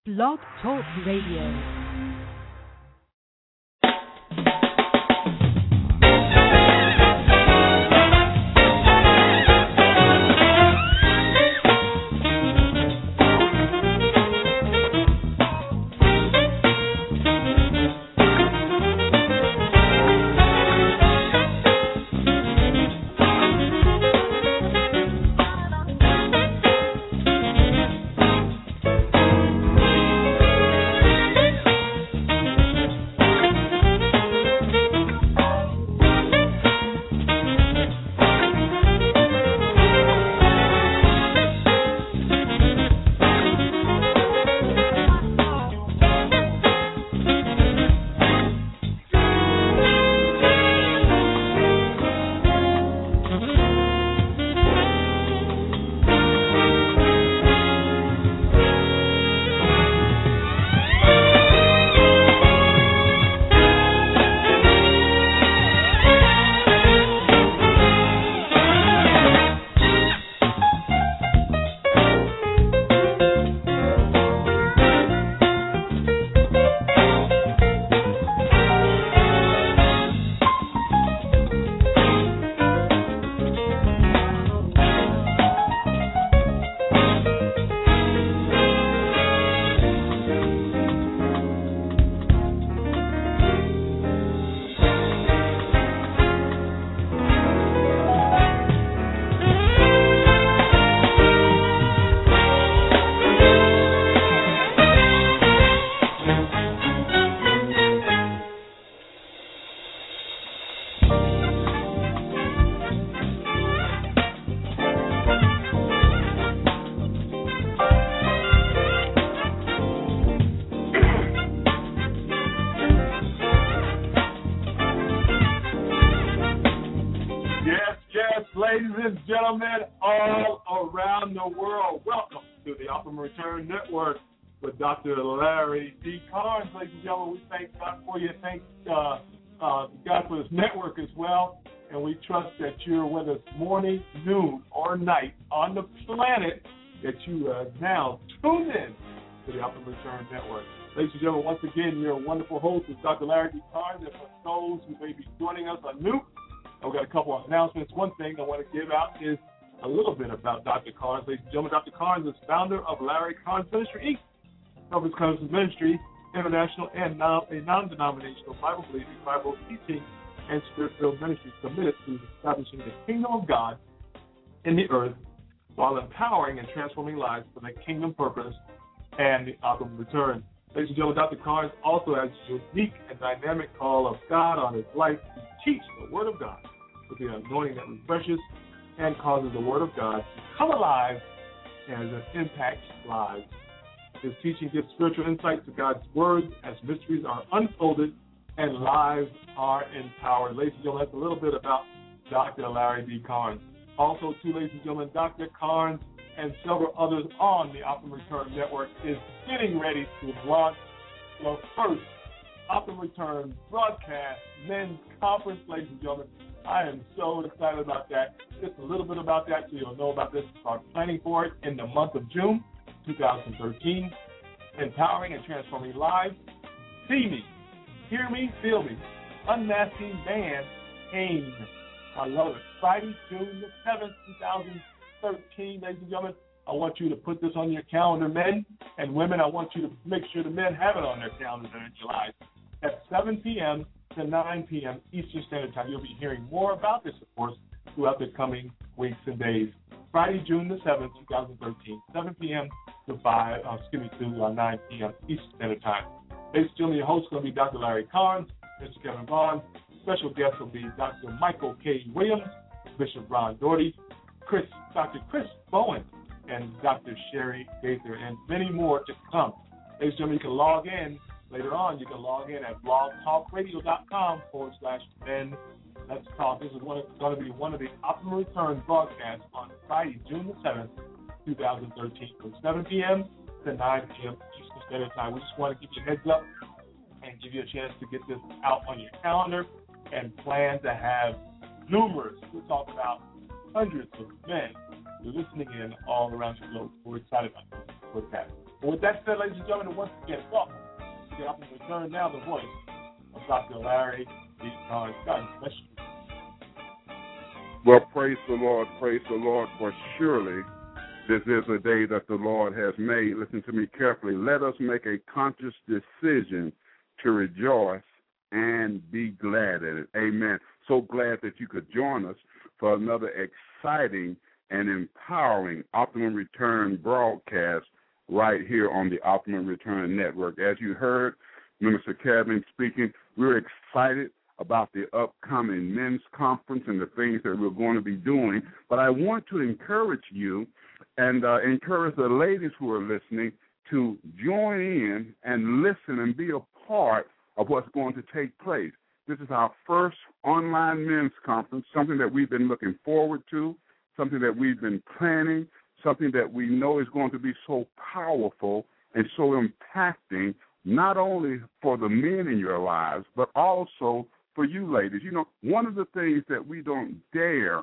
Blog Talk Radio. Return Network with Dr. Larry D. Carnes. Ladies and gentlemen, we thank God for you. Thank God for this network as well. And we trust that you're with us morning, noon, or night on the planet, that you are now tuned in to the Optimum Return Network. Ladies and gentlemen, once again, your wonderful host is Dr. Larry D. Carnes. And for those who may be joining us anew, I've got a couple of announcements. One thing I want to give out is a little bit about Dr. Carnes. Ladies and gentlemen, Dr. Carnes is founder of Larry Carnes Ministry, Inc., Elvis Carnes Ministry, international and a non-denominational Bible-believing, Bible-teaching, and spirit-filled ministry committed to establishing the kingdom of God in the earth while empowering and transforming lives for the kingdom purpose and the optimum return. Ladies and gentlemen, Dr. Carnes also has a unique and dynamic call of God on his life to teach the Word of God with the anointing that refreshes and causes the Word of God to come alive as it impacts lives. His teaching gives spiritual insight to God's Word as mysteries are unfolded and lives are empowered. Ladies and gentlemen, that's a little bit about Dr. Larry D. Carnes. Also, too, ladies and gentlemen, Dr. Carnes and several others on the Optimum Return Network is getting ready to launch the first Optimum Return broadcast men's conference. Ladies and gentlemen, I am so excited about that. Just a little bit about that so you'll know about this. Start planning for it in the month of June 2013. Empowering and transforming lives. See me, hear me, feel me. Unmasking Man Pain. I love it. Friday, June the 7th, 2013. Ladies and gentlemen, I want you to put this on your calendar, men and women. I want you to make sure the men have it on their calendar in July at 7 p.m. to 9 p.m. Eastern Standard Time. You'll be hearing more about this, of course, throughout the coming weeks and days. Friday, June the 7th, 2013, 7 p.m. to 9 p.m. Eastern Standard Time. Ladies and gentlemen, your host is going to be Dr. Larry Carnes, Mr. Kevin Vaughn. Special guest will be Dr. Michael K. Williams, Bishop Ron Doherty, Dr. Chris Bowen, and Dr. Sherry Gaither, and many more to come. Ladies and gentlemen, you can log in later on. You can log in at blogtalkradio.com/men. Let's talk. This is going to be one of the Optimum Return broadcasts on Friday, June the 7th, 2013, from 7 p.m. to 9 p.m. Eastern Standard Time. We just want to give you a heads up and give you a chance to get this out on your calendar and plan to have numerous, we'll talk about hundreds of men listening in all around the globe. We're excited about this. And with that said, ladies and gentlemen, once again, welcome to the Optimum Return. Now the voice of Dr. Larry D. Carnes. God bless you. Well, praise the Lord, for surely this is a day that the Lord has made. Listen to me carefully. Let us make a conscious decision to rejoice and be glad at it. Amen. So glad that you could join us for another exciting and empowering Optimum Return broadcast right here on the Optimum Return Network. As you heard Minister Kevin speaking, we're excited about the upcoming men's conference and the things that we're going to be doing. But I want to encourage you and encourage the ladies who are listening to join in and listen and be a part of what's going to take place. This is our first online men's conference, something that we've been looking forward to, something that we've been planning, something that we know is going to be so powerful and so impacting, not only for the men in your lives, but also for you ladies. You know, one of the things that we don't dare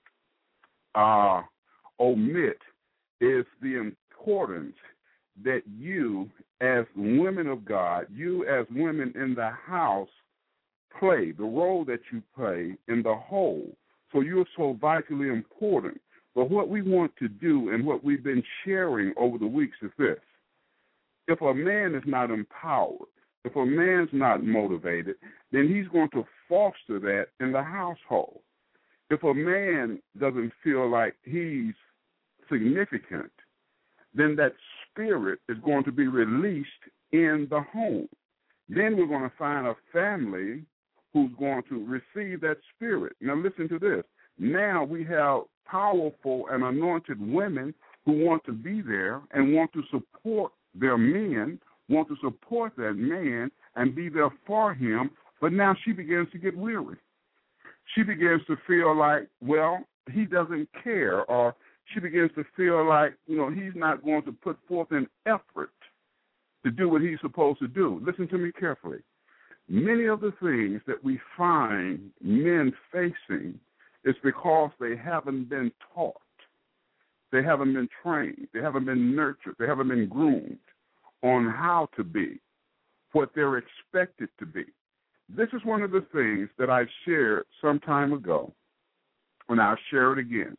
omit is the importance that you as women of God, you as women in the house play, the role that you play in the whole. So you're so vitally important. But what we want to do and what we've been sharing over the weeks is this. If a man is not empowered, if a man's not motivated, then he's going to foster that in the household. If a man doesn't feel like he's significant, then that spirit is going to be released in the home. Then we're going to find a family who's going to receive that spirit. Now listen to this. Now we have powerful and anointed women who want to be there and want to support their men, want to support that man and be there for him, but now she begins to get weary. She begins to feel like, well, he doesn't care, or she begins to feel like, you know, he's not going to put forth an effort to do what he's supposed to do. Listen to me carefully. Many of the things that we find men facing is because they haven't been taught. They haven't been trained. They haven't been nurtured. They haven't been groomed on how to be what they're expected to be. This is one of the things that I shared some time ago, and I'll share it again.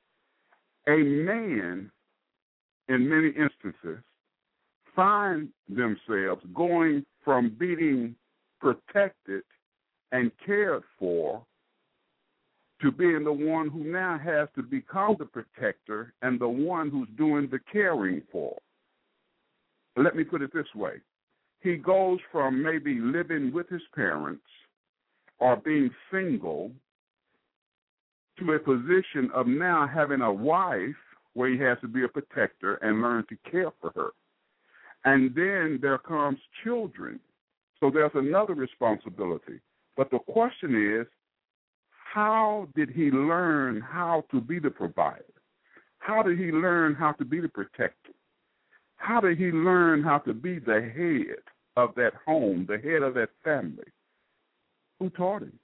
A man, in many instances, find themselves going from being protected and cared for to being the one who now has to become the protector and the one who's doing the caring for. Let me put it this way. He goes from maybe living with his parents or being single to a position of now having a wife where he has to be a protector and learn to care for her. And then there comes children. So there's another responsibility. But the question is, how did he learn how to be the provider? How did he learn how to be the protector? How did he learn how to be the head of that home, the head of that family? Who taught him?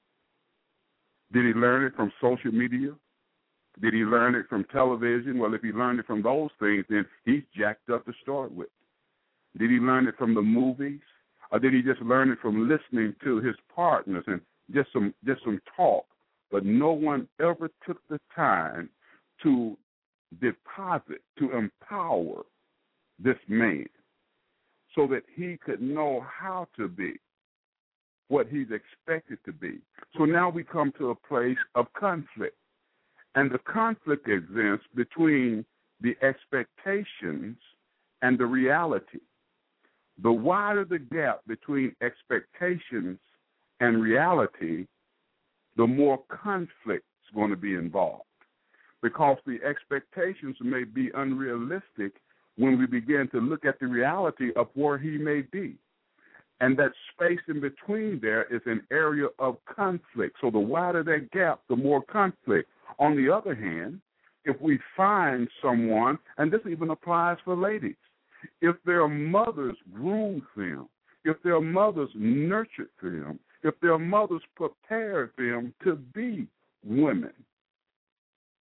Did he learn it from social media? Did he learn it from television? Well, if he learned it from those things, then he's jacked up to start with. Did he learn it from the movies? Or did he just learn it from listening to his partners and just some talk? But no one ever took the time to deposit, to empower this man so that he could know how to be what he's expected to be. So now we come to a place of conflict. And the conflict exists between the expectations and the reality. The wider the gap between expectations and reality, the more conflict is going to be involved. Because the expectations may be unrealistic when we begin to look at the reality of where he may be. And that space in between there is an area of conflict. So the wider that gap, the more conflict. On the other hand, if we find someone, and this even applies for ladies, if their mothers groomed them, if their mothers nurtured them, if their mothers prepared them to be women,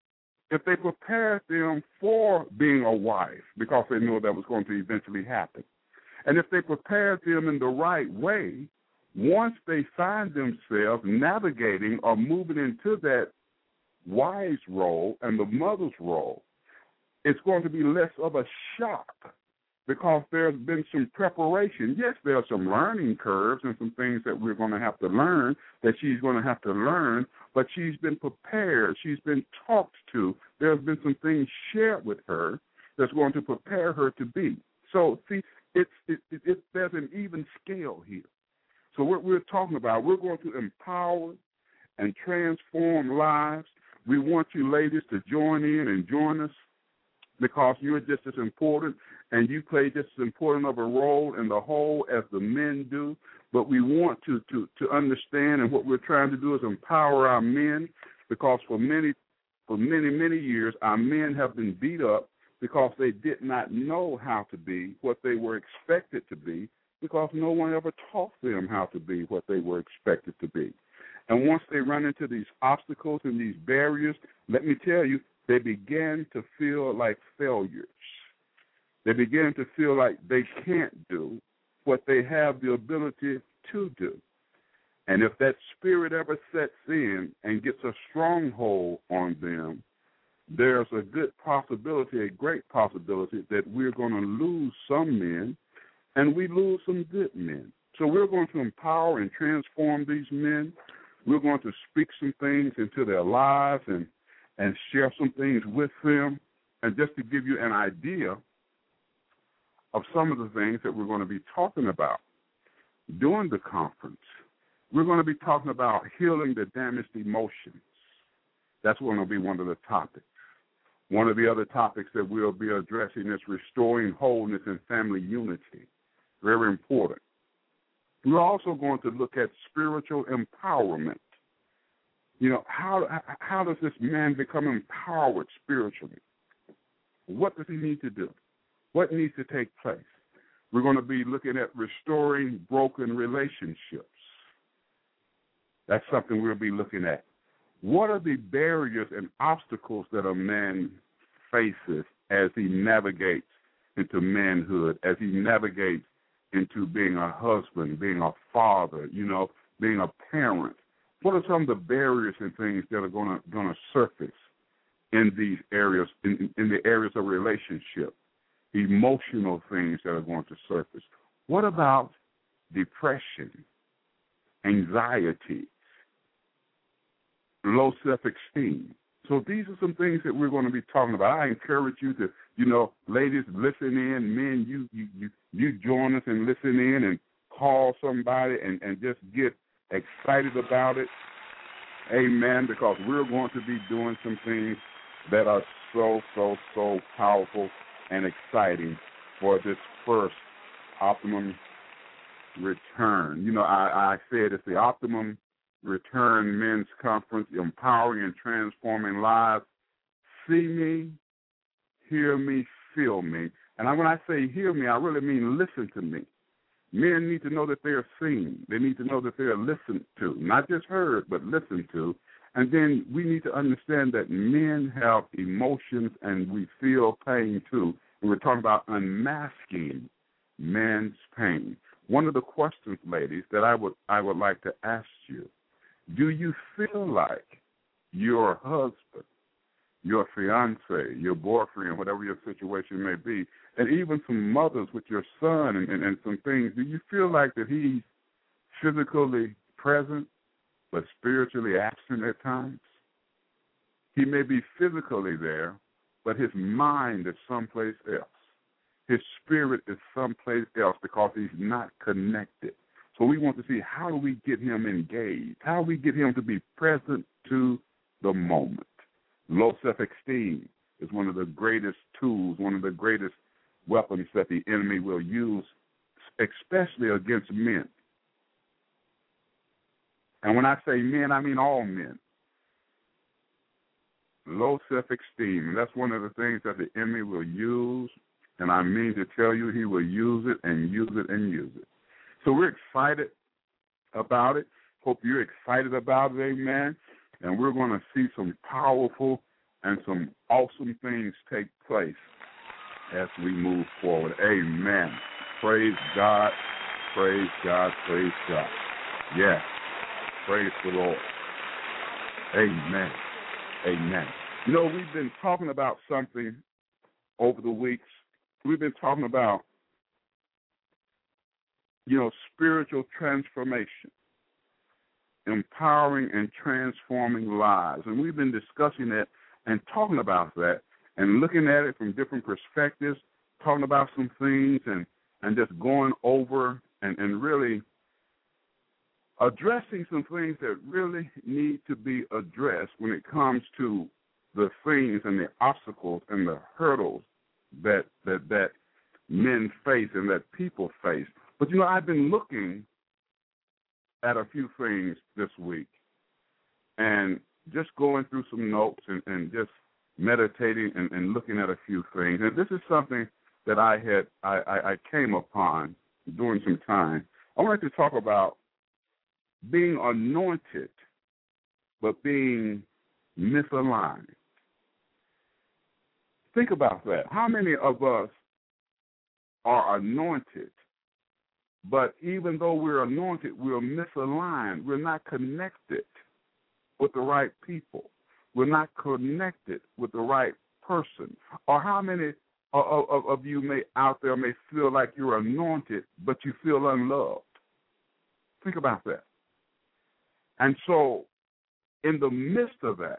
if they prepared them for being a wife, because they knew that was going to eventually happen, and if they prepared them in the right way, once they find themselves navigating or moving into that wife's role and the mother's role, it's going to be less of a shock because there's been some preparation. Yes, there are some learning curves and some things that we're going to have to learn, that she's going to have to learn, but she's been prepared. She's been talked to. There's been some things shared with her that's going to prepare her to be. So, see, there's an even scale here. So what we're talking about, we're going to empower and transform lives. We want you ladies to join in and join us because you're just as important and you play just as important of a role in the whole as the men do. But we want to understand, and what we're trying to do is empower our men, because for many years our men have been beat up because they did not know how to be what they were expected to be, because no one ever taught them how to be what they were expected to be. And once they run into these obstacles and these barriers, let me tell you, they begin to feel like failures. They begin to feel like they can't do what they have the ability to do. And if that spirit ever sets in and gets a stronghold on them, there's a good possibility, a great possibility, that we're going to lose some men and we lose some good men. So we're going to empower and transform these men. We're going to speak some things into their lives and share some things with them. And just to give you an idea of some of the things that we're going to be talking about during the conference, we're going to be talking about healing the damaged emotions. That's going to be one of the topics. One of the other topics that we'll be addressing is restoring wholeness and family unity. Very important. We're also going to look at spiritual empowerment. You know, how does this man become empowered spiritually? What does he need to do? What needs to take place? We're going to be looking at restoring broken relationships. That's something we'll be looking at. What are the barriers and obstacles that a man faces as he navigates into manhood, as he navigates into being a husband, being a father, being a parent? What are some of the barriers and things that are going to surface in these areas, in the areas of relationship, emotional things that are going to surface? What about depression, anxiety, low self-esteem? So these are some things that we're going to be talking about. I encourage you to, ladies, listen in. Men, you join us and listen in and call somebody and just get excited about it. Amen, because we're going to be doing some things that are so, so, so powerful and exciting for this first Optimum Return. I said it's the Optimum Return Men's Conference, empowering and transforming lives. See me, hear me, feel me. And when I say hear me, I really mean listen to me. Men need to know that they are seen. They need to know that they are listened to, not just heard, but listened to. And then we need to understand that men have emotions and we feel pain too. And we're talking about unmasking men's pain. One of the questions, ladies, that I would like to ask you: do you feel like your husband, your fiance, your boyfriend, whatever your situation may be, and even some mothers with your son and some things, do you feel like that he's physically present but spiritually absent at times? He may be physically there, but his mind is someplace else. His spirit is someplace else because he's not connected. So we want to see, how do we get him engaged? How do we get him to be present to the moment? Low self-esteem is one of the greatest tools, one of the greatest weapons that the enemy will use, especially against men. And when I say men, I mean all men. Low self-esteem, and that's one of the things that the enemy will use, and I mean to tell you, he will use it and use it and use it. So we're excited about it. Hope you're excited about it, amen. And we're going to see some powerful and some awesome things take place as we move forward. Amen. Praise God. Praise God. Praise God. Yes. Praise the Lord. Amen. Amen. You know, we've been talking about something over the weeks. We've been talking about, spiritual transformation, empowering and transforming lives. And we've been discussing that and talking about that and looking at it from different perspectives, talking about some things and just going over and really addressing some things that really need to be addressed when it comes to the things and the obstacles and the hurdles that men face and that people face. But, I've been looking at a few things this week and just going through some notes and just meditating and looking at a few things. And this is something that I came upon during some time. I wanted to talk about being anointed but being misaligned. Think about that. How many of us are anointed, but even though we're anointed, we're misaligned. We're not connected with the right people. We're not connected with the right person. Or how many of you out there may feel like you're anointed, but you feel unloved? Think about that. And so, in the midst of that,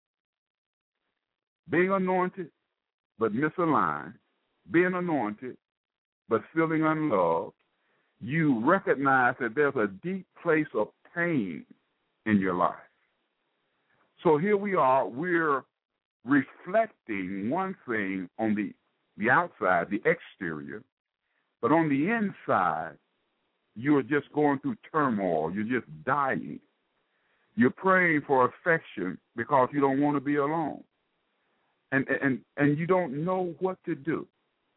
being anointed but misaligned, being anointed but feeling unloved, you recognize that there's a deep place of pain in your life. So here we are, we're reflecting one thing on the outside, the exterior, but on the inside, you're just going through turmoil. You're just dying. You're praying for affection because you don't want to be alone. And you don't know what to do.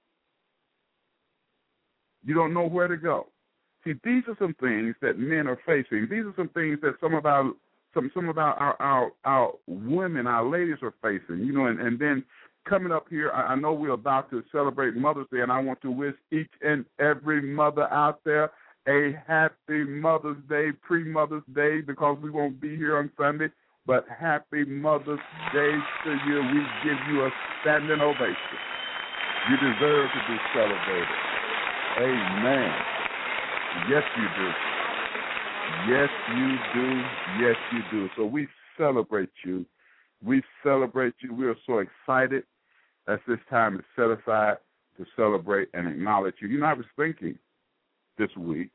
You don't know where to go. See, these are some things that men are facing. These are some things that some of our women, our ladies are facing. And then coming up here, I know we're about to celebrate Mother's Day, and I want to wish each and every mother out there a happy Mother's Day, pre-Mother's Day, because we won't be here on Sunday. But happy Mother's Day to you. We give you a standing ovation. You deserve to be celebrated. Amen. Yes, you do. Yes, you do. Yes, you do. So we celebrate you. We celebrate you. We are so excited that this time is set aside to celebrate and acknowledge you. I was thinking this week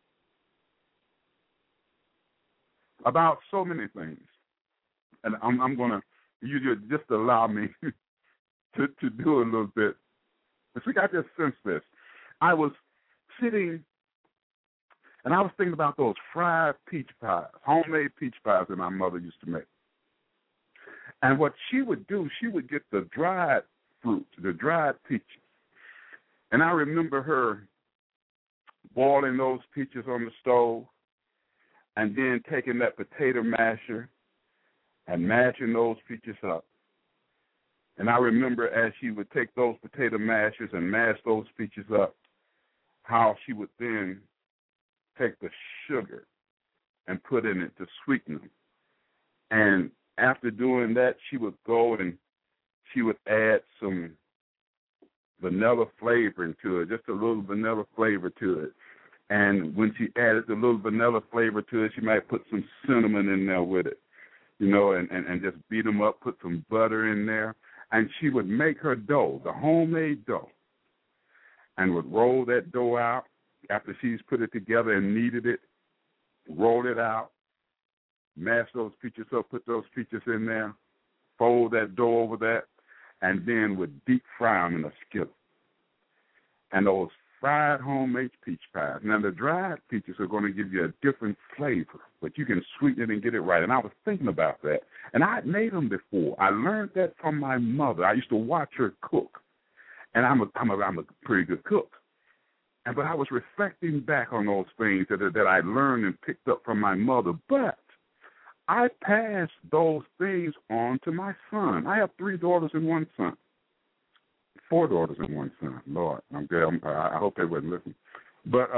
about so many things. And I'm going to, you just allow me to do a little bit. This week I just sensed this. I was sitting and I was thinking about those fried peach pies, homemade peach pies that my mother used to make. And what she would do, she would get the dried fruit, the dried peaches. And I remember her boiling those peaches on the stove and then taking that potato masher and mashing those peaches up. And I remember as she would take those potato mashers and mash those peaches up, how she would then take the sugar and put in it to sweeten them. And after doing that, she would go and she would add some vanilla flavoring to it, just a little vanilla flavor to it. And when she added the little vanilla flavor to it, she might put some cinnamon in there with it, and just beat them up, put some butter in there. And she would make her dough, the homemade dough, and would roll that dough out after she's put it together and kneaded it, roll it out, mash those peaches up, put those peaches in there, fold that dough over that, and then would deep fry them in a skillet. And those fried homemade peach pies. Now, the dried peaches are going to give you a different flavor, but you can sweeten it and get it right. And I was thinking about that. And I had made them before. I learned that from my mother. I used to watch her cook. And I'm a pretty good cook. But I was reflecting back on those things that I learned and picked up from my mother. But I passed those things on to my son. I have 3 daughters and 1 son. 4 daughters and 1 son. Lord, I'm good. I hope they wouldn't listen. But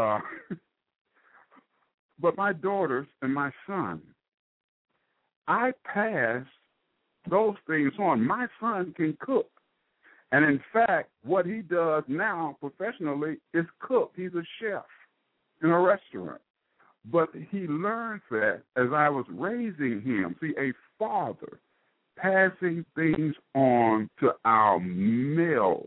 but my daughters and my son, I passed those things on. My son can cook. And in fact, what he does now professionally is cook. He's a chef in a restaurant. But he learned that as I was raising him. See, a father passing things on to our male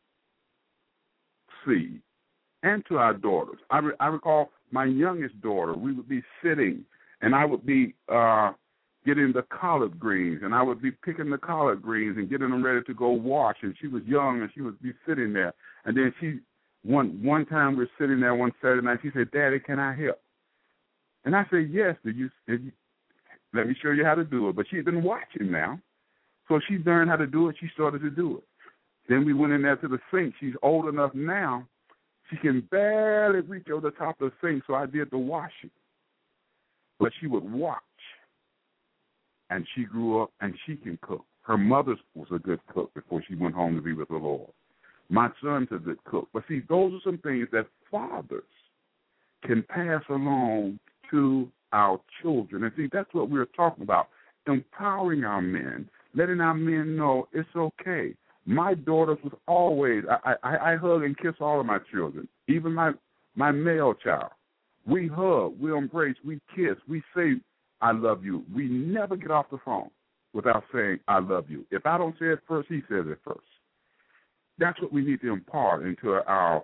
seed and to our daughters. I recall my youngest daughter, we would be sitting, and I would be getting the collard greens, and I would be picking the collard greens and getting them ready to go wash, and she was young, and she would be sitting there. And then one time we were sitting there one Saturday night, she said, "Daddy, can I help?" And I said, "Yes, let me show you how to do it." But she'd been watching now, so she learned how to do it. She started to do it. Then we went in there to the sink. She's old enough now, she can barely reach over the top of the sink, so I did the washing. But she would watch, and she grew up, and she can cook. Her mother was a good cook before she went home to be with the Lord. My son's a good cook. But see, those are some things that fathers can pass along to our children. And see, that's what we're talking about, empowering our men, letting our men know it's okay. My daughters was always, I hug and kiss all of my children, even my male child. We hug, we embrace, we kiss, we say, "I love you." We never get off the phone without saying, "I love you." If I don't say it first, he says it first. That's what we need to impart into our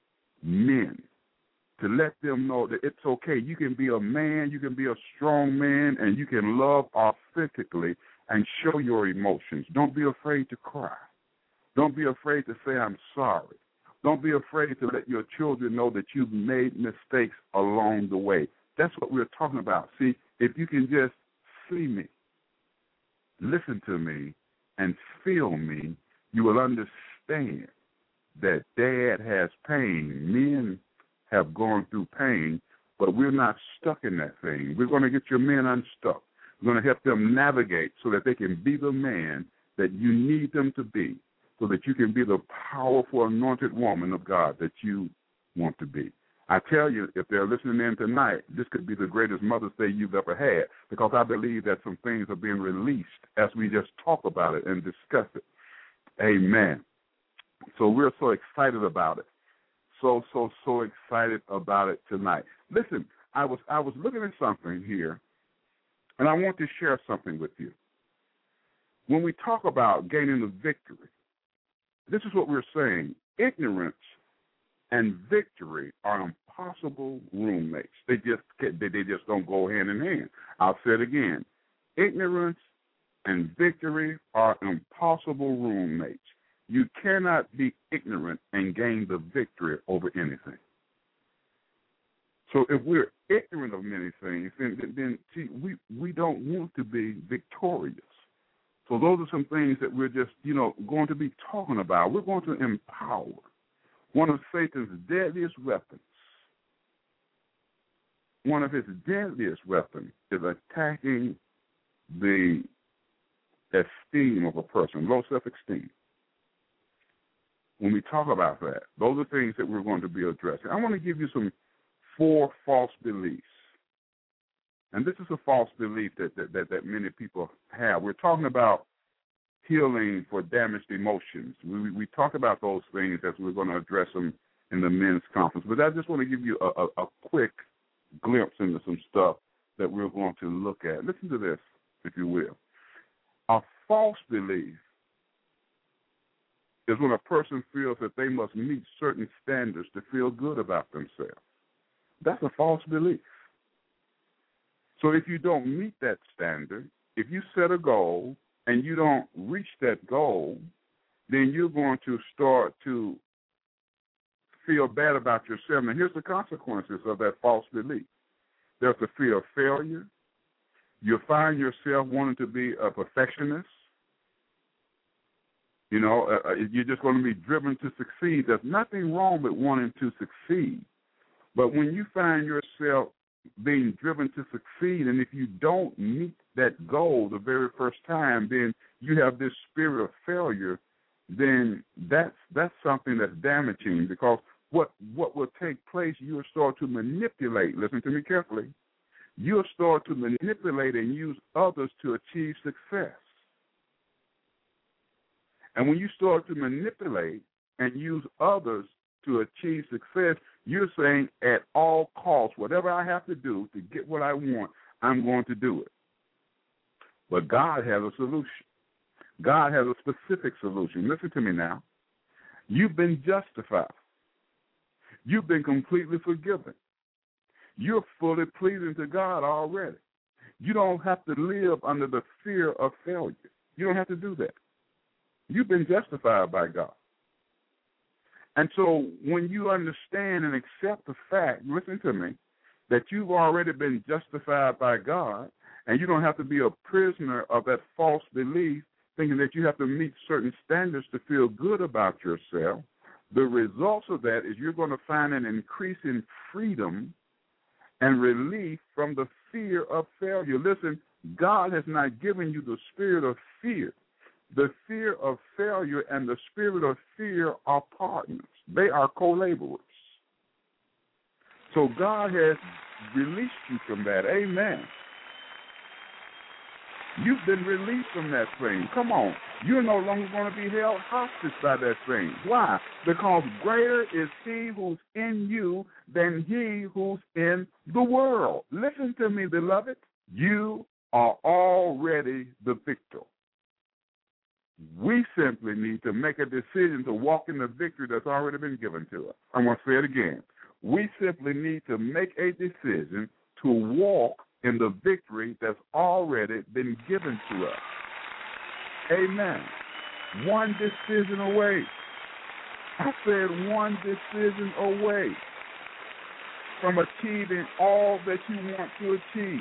men, to let them know that it's okay. You can be a man, you can be a strong man, and you can love authentically and show your emotions. Don't be afraid to cry. Don't be afraid to say, "I'm sorry." Don't be afraid to let your children know that you've made mistakes along the way. That's what we're talking about. See, if you can just see me, listen to me, and feel me, you will understand that Dad has pain. Men have gone through pain, but we're not stuck in that thing. We're going to get your men unstuck. We're going to help them navigate so that they can be the man that you need them to be, so that you can be the powerful, anointed woman of God that you want to be. I tell you, if they're listening in tonight, this could be the greatest Mother's Day you've ever had, because I believe that some things are being released as we just talk about it and discuss it. Amen. So we're so excited about it. So excited about it tonight. Listen, I was looking at something here, and I want to share something with you. When we talk about gaining the victory, this is what we're saying. Ignorance and victory are impossible roommates. They just don't go hand in hand. I'll say it again. Ignorance and victory are impossible roommates. You cannot be ignorant and gain the victory over anything. So if we're ignorant of many things, then see, we don't want to be victorious. So those are some things that we're just, going to be talking about. We're going to empower. One of Satan's deadliest weapons, one of his deadliest weapons is attacking the esteem of a person, low self-esteem. When we talk about that, those are things that we're going to be addressing. I want to give you 4 false beliefs. And this is a false belief that many people have. We're talking about healing for damaged emotions. We talk about those things as we're going to address them in the men's conference. But I just want to give you a quick glimpse into some stuff that we're going to look at. Listen to this, if you will. A false belief is when a person feels that they must meet certain standards to feel good about themselves. That's a false belief. So if you don't meet that standard, if you set a goal and you don't reach that goal, then you're going to start to feel bad about yourself. And here's the consequences of that false belief. There's the fear of failure. You'll find yourself wanting to be a perfectionist. You're just going to be driven to succeed. There's nothing wrong with wanting to succeed. But when you find yourself being driven to succeed. And if you don't meet that goal the very first time, then you have this spirit of failure. Then that's something that's damaging, because what will take place, you'll start to manipulate. Listen to me carefully. You'll start to manipulate and use others to achieve success. And when you start to manipulate and use others to achieve success, you're saying at all costs, whatever I have to do to get what I want, I'm going to do it. But God has a solution. God has a specific solution. Listen to me now. You've been justified. You've been completely forgiven. You're fully pleasing to God already. You don't have to live under the fear of failure. You don't have to do that. You've been justified by God. And so when you understand and accept the fact, listen to me, that you've already been justified by God, and you don't have to be a prisoner of that false belief, thinking that you have to meet certain standards to feel good about yourself, the results of that is you're going to find an increase in freedom and relief from the fear of failure. Listen, God has not given you the spirit of fear. The fear of failure and the spirit of fear are partners. They are co-laborers. So God has released you from that. Amen. You've been released from that thing. Come on. You're no longer going to be held hostage by that thing. Why? Because greater is he who's in you than he who's in the world. Listen to me, beloved. You are already the victor. We simply need to make a decision to walk in the victory that's already been given to us. I'm going to say it again. We simply need to make a decision to walk in the victory that's already been given to us. Amen. One decision away. I said one decision away from achieving all that you want to achieve.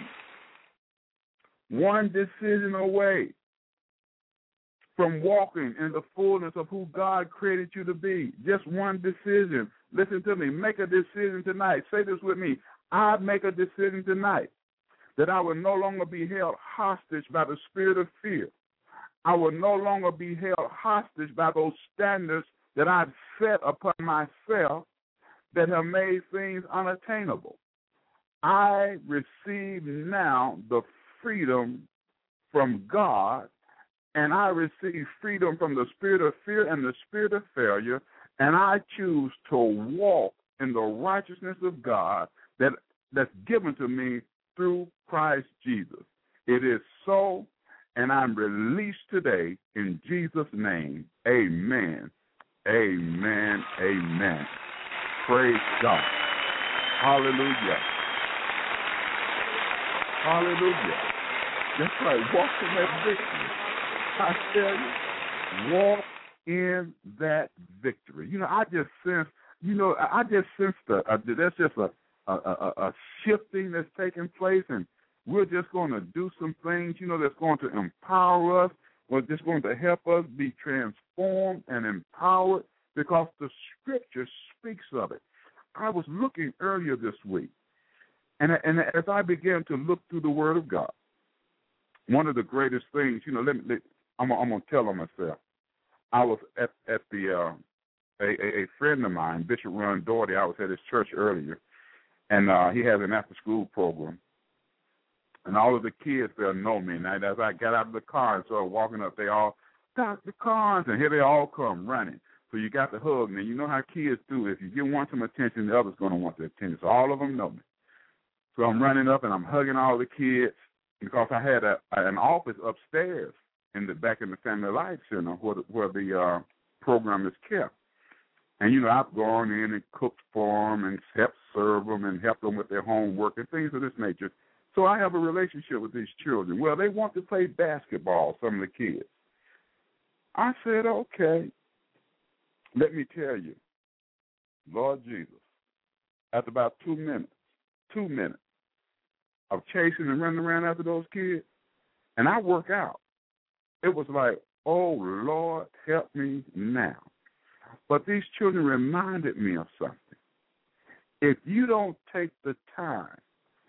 One decision away from walking in the fullness of who God created you to be. Just one decision. Listen to me. Make a decision tonight. Say this with me. I make a decision tonight that I will no longer be held hostage by the spirit of fear. I will no longer be held hostage by those standards that I've set upon myself that have made things unattainable. I receive now the freedom from God, and I receive freedom from the spirit of fear and the spirit of failure, and I choose to walk in the righteousness of God that's given to me through Christ Jesus. It is so, and I'm released today in Jesus' name. Amen. Amen. Amen. Praise God. Hallelujah. Hallelujah. That's right. Walk in that victory. I tell you, walk in that victory. I just sense, that's just a shifting that's taking place, and we're just going to do some things, that's going to empower us, or just going to help us be transformed and empowered, because the Scripture speaks of it. I was looking earlier this week, and as I began to look through the Word of God, one of the greatest things, I'm going to tell on myself. I was at the a friend of mine, Bishop Ron Doherty. I was at his church earlier, and he has an after-school program. And all of the kids there know me. And as I got out of the car and started walking up, they all, Dr. Carnes, and here they all come running. So you got to hug me. You know how kids do. If you give one some attention, the other's going to want the attention. So all of them know me. So I'm running up, and I'm hugging all the kids because I had an office upstairs back in the Family Life Center where the program is kept. And, I've gone in and cooked for them and helped serve them and helped them with their homework and things of this nature. So I have a relationship with these children. Well, they want to play basketball, some of the kids. I said, okay, let me tell you, Lord Jesus, after about 2 minutes of chasing and running around after those kids, and I work out, it was like, oh, Lord, help me now. But these children reminded me of something. If you don't take the time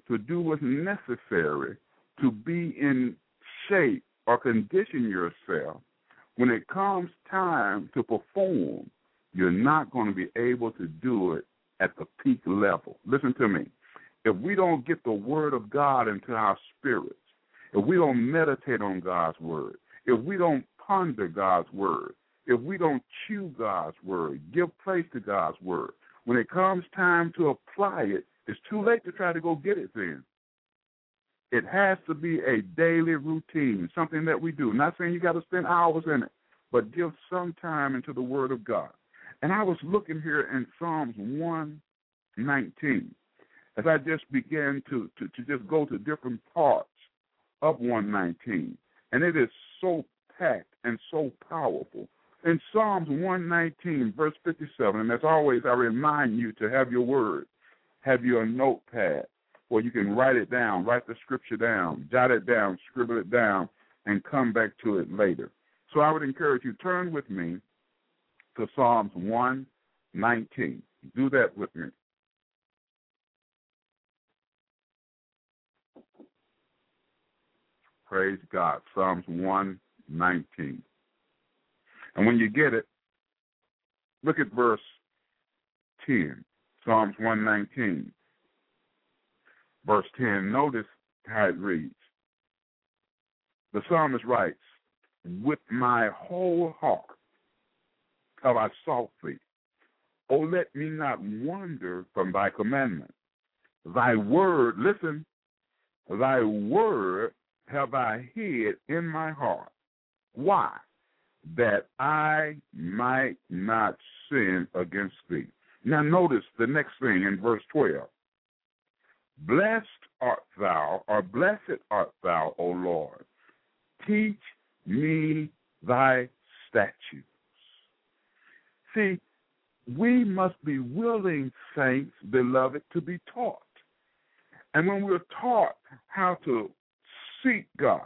to do what's necessary to be in shape or condition yourself, when it comes time to perform, you're not going to be able to do it at the peak level. Listen to me. If we don't get the word of God into our spirits, if we don't meditate on God's word, if we don't ponder God's word, if we don't chew God's word, give place to God's word, when it comes time to apply it, it's too late to try to go get it then. It has to be a daily routine, something that we do. I'm not saying you got to spend hours in it, but give some time into the word of God. And I was looking here in Psalms 119 as I just began to just go to different parts of 119. And it is so packed and so powerful. In Psalms 119, verse 57, and as always, I remind you to have your word, have your notepad, where you can write it down, write the scripture down, jot it down, scribble it down, and come back to it later. So I would encourage you, turn with me to Psalms 119. Do that with me. Praise God. Psalms 119. And when you get it, look at verse 10. Psalms 119. Verse 10, notice how it reads. The psalmist writes, with my whole heart have I sought thee. O let me not wander from thy commandment. Thy word, listen, thy word have I hid in my heart. Why? That I might not sin against thee. Now notice the next thing in verse 12. Blessed art thou, or blessed art thou, O Lord. Teach me thy statutes. See, we must be willing, saints, beloved, to be taught. And when we're taught how to seek God,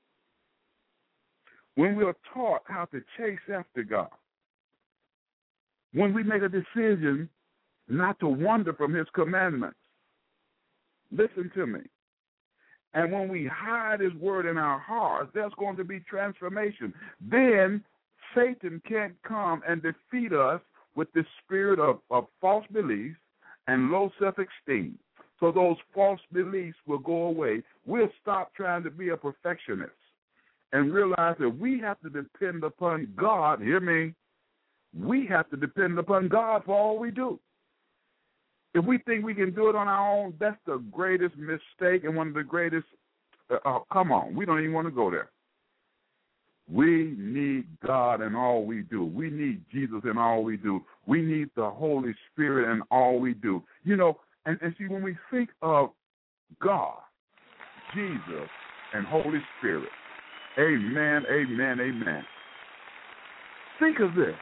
when we're taught how to chase after God, when we make a decision not to wander from his commandments, listen to me. And when we hide his word in our hearts, there's going to be transformation. Then Satan can't come and defeat us with the spirit of false beliefs and low self-esteem. So those false beliefs will go away. We'll stop trying to be a perfectionist and realize that we have to depend upon God. Hear me. We have to depend upon God for all we do. If we think we can do it on our own, that's the greatest mistake and one of the greatest, come on, we don't even want to go there. We need God in all we do. We need Jesus in all we do. We need the Holy Spirit in all we do. You know, and see, when we think of God, Jesus, and Holy Spirit, amen, amen, amen. Think of this.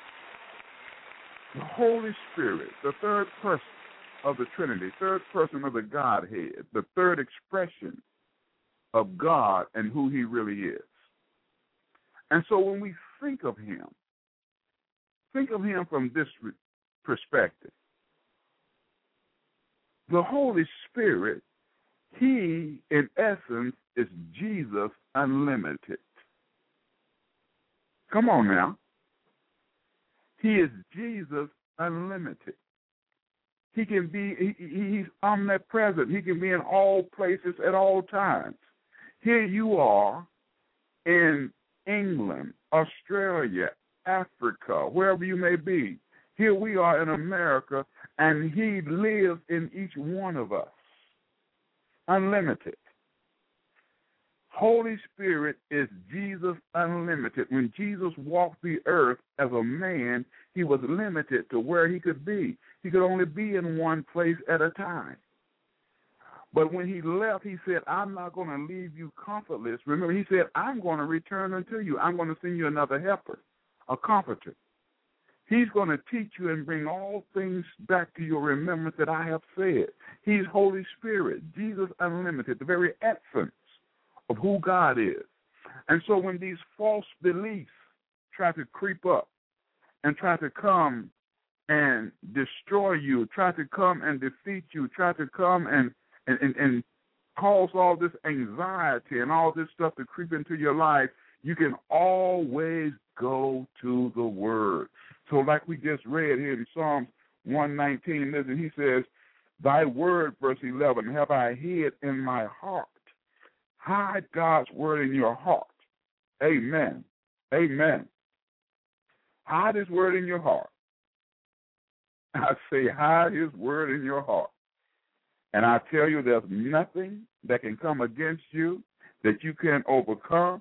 The Holy Spirit, the third person of the Trinity, third person of the Godhead, the third expression of God and who he really is. And so when we think of him from this perspective. The Holy Spirit, he, in essence, is Jesus Unlimited. Come on now. He is Jesus Unlimited. He can be, he's omnipresent. He can be in all places at all times. Here you are in England, Australia, Africa, wherever you may be. Here we are in America, and he lives in each one of us. Unlimited. Holy Spirit is Jesus Unlimited. When Jesus walked the earth as a man, he was limited to where he could be. He could only be in one place at a time. But when he left, he said, I'm not going to leave you comfortless. Remember, he said, I'm going to return unto you. I'm going to send you another helper, a comforter. He's going to teach you and bring all things back to your remembrance that I have said. He's Holy Spirit, Jesus Unlimited, the very essence of who God is. And so when these false beliefs try to creep up and try to come and destroy you, try to come and defeat you, try to come and and cause all this anxiety and all this stuff to creep into your life, you can always go to the Word. So like we just read here in Psalms 119, listen, he says, thy word, verse 11, have I hid in my heart. Hide God's word in your heart. Amen. Amen. Hide his word in your heart. I say hide his word in your heart. And I tell you, there's nothing that can come against you that you can overcome.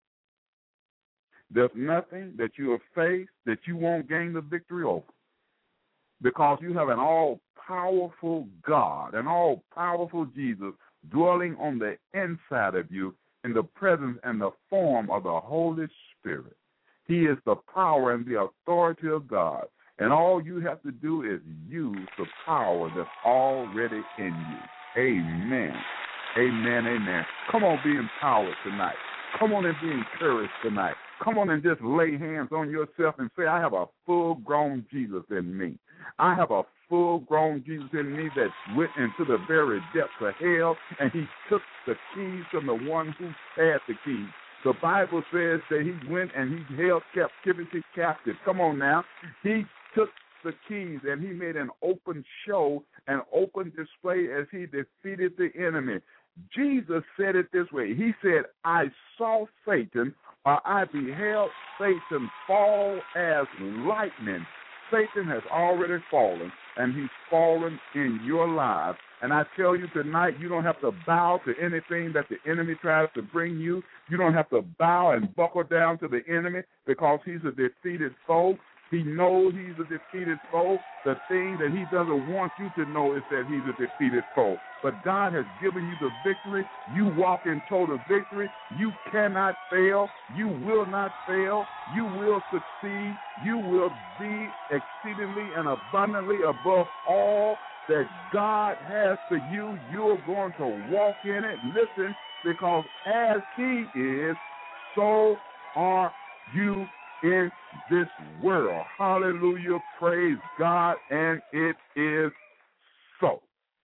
There's nothing that you have faced that you won't gain the victory over, because you have an all-powerful God, an all-powerful Jesus dwelling on the inside of you in the presence and the form of the Holy Spirit. He is the power and the authority of God, and all you have to do is use the power that's already in you. Amen. Amen, amen. Come on, be empowered tonight. Come on and be encouraged tonight. Come on and just lay hands on yourself and say, I have a full-grown Jesus in me. I have a full-grown Jesus in me that went into the very depths of hell, and he took the keys from the one who had the keys. The Bible says that he went and he held captivity captive. Come on now. He took the keys and he made an open show, an open display as he defeated the enemy. Jesus said it this way. He said, I saw Satan, or I beheld Satan fall as lightning. Satan has already fallen, and he's fallen in your lives. And I tell you tonight, you don't have to bow to anything that the enemy tries to bring you. You don't have to bow and buckle down to the enemy, because he's a defeated foe. He knows he's a defeated foe. The thing that he doesn't want you to know is that he's a defeated foe. But God has given you the victory. You walk in total victory. You cannot fail. You will not fail. You will succeed. You will be exceedingly and abundantly above all that God has for you. You're going to walk in it. Listen, because as he is, so are you in this world. Hallelujah. Praise God. And it is so.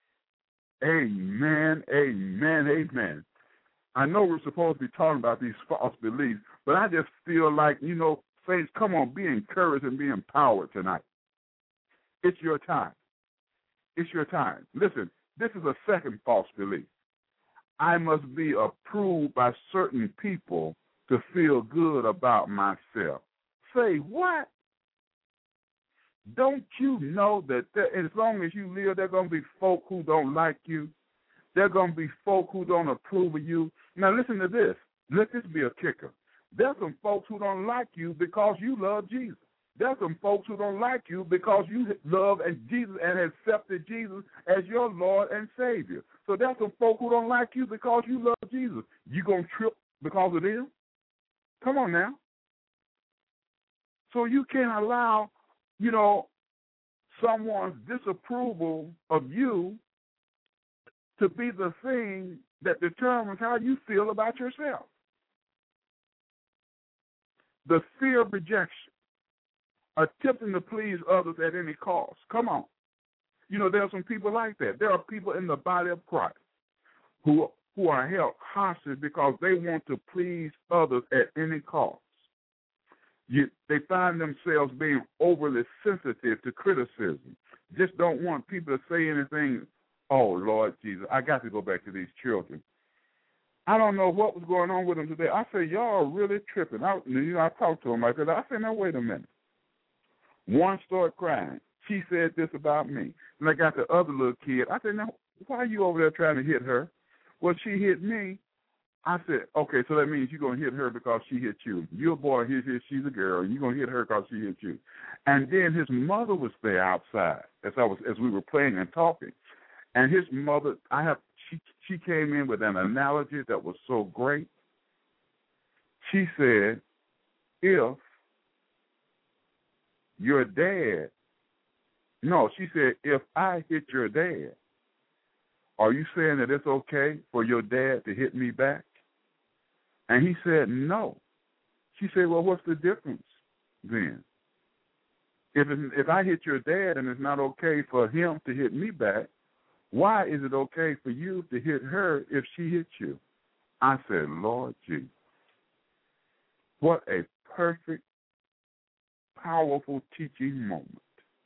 Amen. Amen. Amen. I know we're supposed to be talking about these false beliefs, but I just feel like, saints, come on, be encouraged and be empowered tonight. It's your time. It's your time. Listen, this is a second false belief. I must be approved by certain people to feel good about myself. Say what? Don't you know that as long as you live, there are going to be folk who don't like you. There are going to be folk who don't approve of you. Now listen to this. Let this be a kicker. There's some folks who don't like you because you love Jesus. There's some folks who don't like you because you love Jesus and accepted Jesus as your Lord and Savior. So there's some folk who don't like you because you love Jesus. You going to trip because of them? Come on now. So you can't allow, someone's disapproval of you to be the thing that determines how you feel about yourself. The fear of rejection, attempting to please others at any cost. Come on. There are some people like that. There are people in the body of Christ who are held hostage because they want to please others at any cost. They find themselves being overly sensitive to criticism. Just don't want people to say anything. Oh, Lord Jesus, I got to go back to these children. I don't know what was going on with them today. I said, y'all are really tripping. I talked to them like that. I said, now, wait a minute. One started crying. She said this about me. And I got the other little kid. I said, now, why are you over there trying to hit her? Well, she hit me. I said, okay, so that means you're going to hit her because she hit you. You're a boy, she's a girl, and you're going to hit her because she hit you. And then his mother was there outside as we were playing and talking. And his mother, she came in with an analogy that was so great. She said, if your dad, no, she said, if I hit your dad, are you saying that it's okay for your dad to hit me back? And he said, no. She said, well, what's the difference then? If I hit your dad and it's not okay for him to hit me back, Why is it okay for you to hit her if she hits you? I said, Lord Jesus, what a perfect, powerful teaching moment.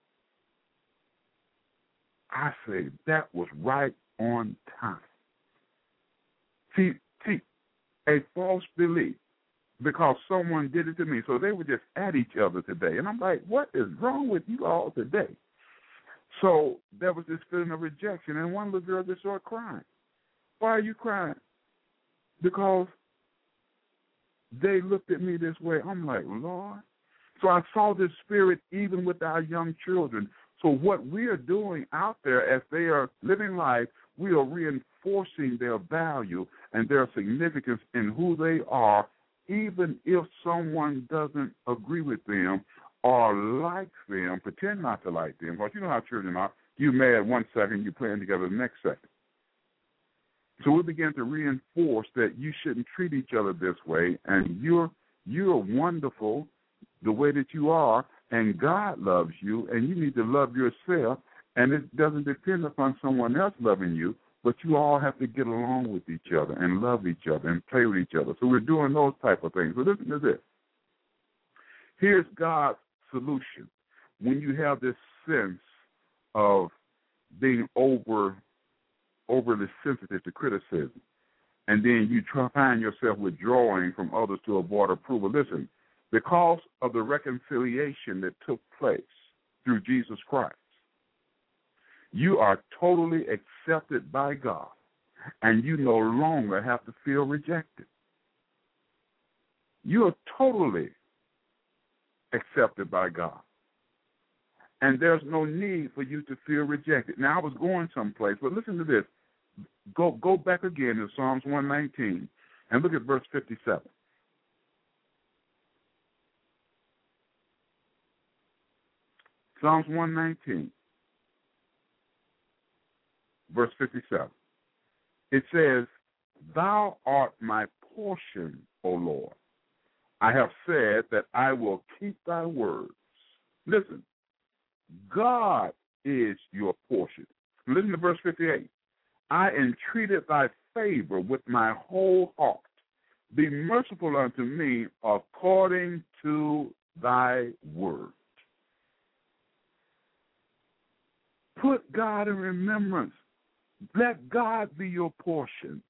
I say that was right on time. See, a false belief because someone did it to me. So they were just at each other today. And I'm like, what is wrong with you all today? So there was this feeling of rejection. And one little girl just started crying. Why are you crying? Because they looked at me this way. I'm like, Lord. So I saw this spirit even with our young children. So what we are doing out there as they are living life, we are reinforcing their value and their significance in who they are, even if someone doesn't agree with them or like them, pretend not to like them. Because you know how children are. You mad 1 second, you playing together the next second. So we begin to reinforce that you shouldn't treat each other this way, and you're wonderful the way that you are, and God loves you, and you need to love yourself, and it doesn't depend upon someone else loving you, but you all have to get along with each other and love each other and play with each other. So we're doing those type of things. So listen to this. Here's God's solution. When you have this sense of being overly sensitive to criticism, and then you find yourself withdrawing from others to avoid approval. Listen, because of the reconciliation that took place through Jesus Christ, you are totally accepted by God, and you no longer have to feel rejected. You are totally accepted by God, and there's no need for you to feel rejected. Now, I was going someplace, but listen to this. Go back again to Psalms 119 and look at verse 57. Psalms 119, verse 57. It says, Thou art my portion, O Lord. I have said that I will keep thy words. Listen, God is your portion. Listen to verse 58. I entreated thy favor with my whole heart. Be merciful unto me according to thy word. Put God in remembrance. Let God be your portion.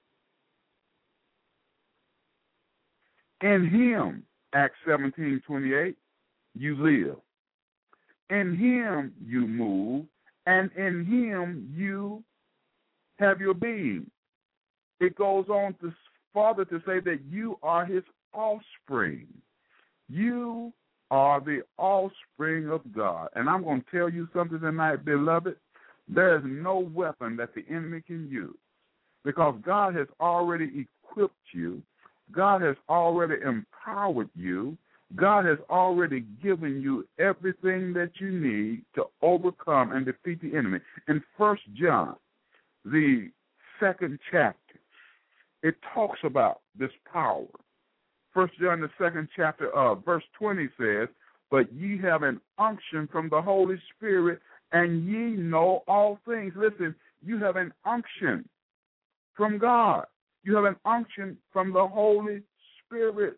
In him, Acts 17:28, you live. In him you move, and in him you have your being. It goes on to further to say that you are his offspring. You are the offspring of God. And I'm going to tell you something tonight, beloved. There is no weapon that the enemy can use because God has already equipped you. God has already empowered you. God has already given you everything that you need to overcome and defeat the enemy. In 1 John, the 2nd chapter, it talks about this power. 1 John, the 2nd chapter, verse 20 says, But ye have an unction from the Holy Spirit, and ye know all things. Listen, you have an unction from God. You have an unction from the Holy Spirit,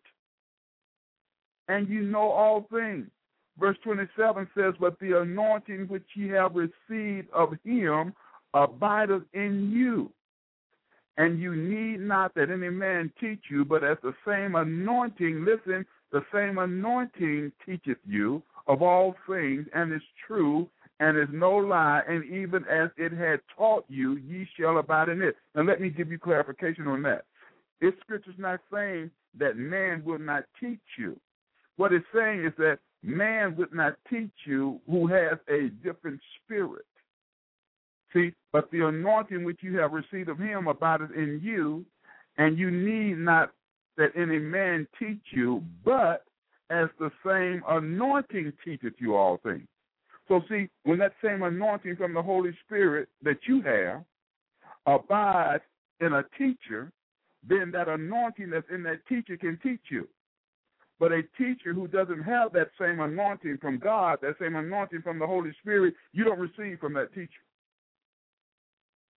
and you know all things. Verse 27 says, But the anointing which ye have received of him abideth in you. And you need not that any man teach you, but as the same anointing, listen, the same anointing teacheth you of all things, and is true, and is no lie, and even as it had taught you, ye shall abide in it. Now let me give you clarification on that. This scripture's not saying that man will not teach you. What it's saying is that man would not teach you who has a different spirit. See, but the anointing which you have received of him abideth in you, and you need not that any man teach you, but as the same anointing teacheth you all things. So see, when that same anointing from the Holy Spirit that you have abides in a teacher, then that anointing that's in that teacher can teach you. But a teacher who doesn't have that same anointing from God, that same anointing from the Holy Spirit, you don't receive from that teacher.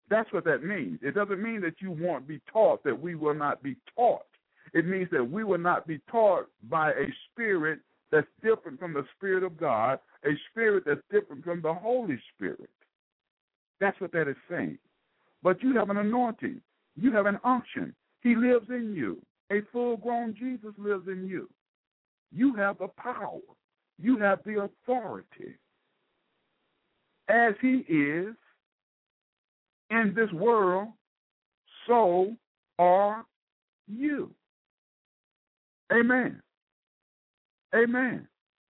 That's what that means. It doesn't mean that you won't be taught, that we will not be taught. It means that we will not be taught by a spirit that's different from the Spirit of God, a spirit that's different from the Holy Spirit. That's what that is saying. But you have an anointing. You have an unction. He lives in you. A full-grown Jesus lives in you. You have the power. You have the authority. As he is in this world, so are you. Amen. Amen.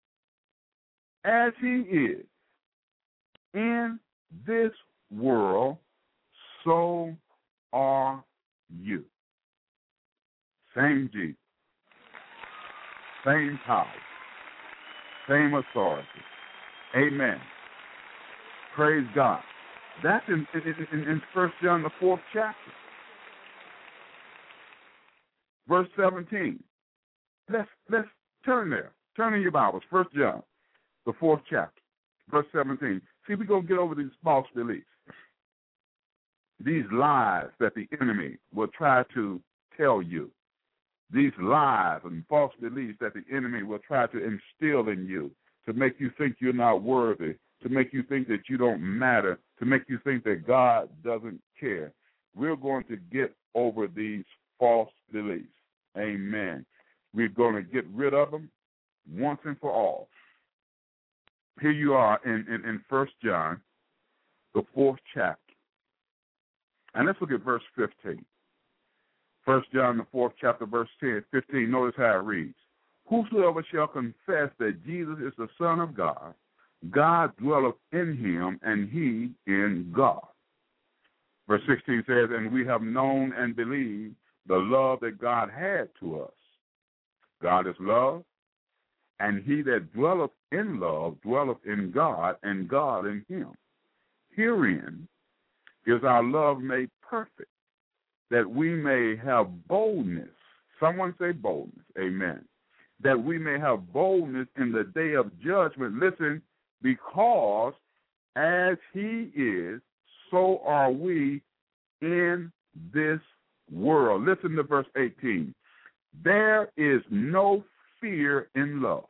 As he is in this world, so are you. Same Jesus. Same power. Same authority. Amen. Praise God. That's in 1 John, the 4th chapter. Verse 17. Let's turn there. Turn in your Bibles. 1 John, the 4th chapter. Verse 17. See, we're going to get over these false beliefs. These lies that the enemy will try to tell you. These lies and false beliefs that the enemy will try to instill in you to make you think you're not worthy, to make you think that you don't matter, to make you think that God doesn't care. We're going to get over these false beliefs. Amen. We're going to get rid of them once and for all. Here you are in 1 John, the 4th chapter. And let's look at verse 15. 1 John, the 4th chapter, verse 15. Notice how it reads. Whosoever shall confess that Jesus is the Son of God, God dwelleth in him, and he in God. Verse 16 says, and we have known and believed the love that God had to us. God is love, and he that dwelleth in love dwelleth in God, and God in him. Herein is our love made perfect, that we may have boldness. Someone say boldness. Amen. That we may have boldness in the day of judgment. Listen, because as he is, so are we in this world. Listen to verse 18. There is no fear in love,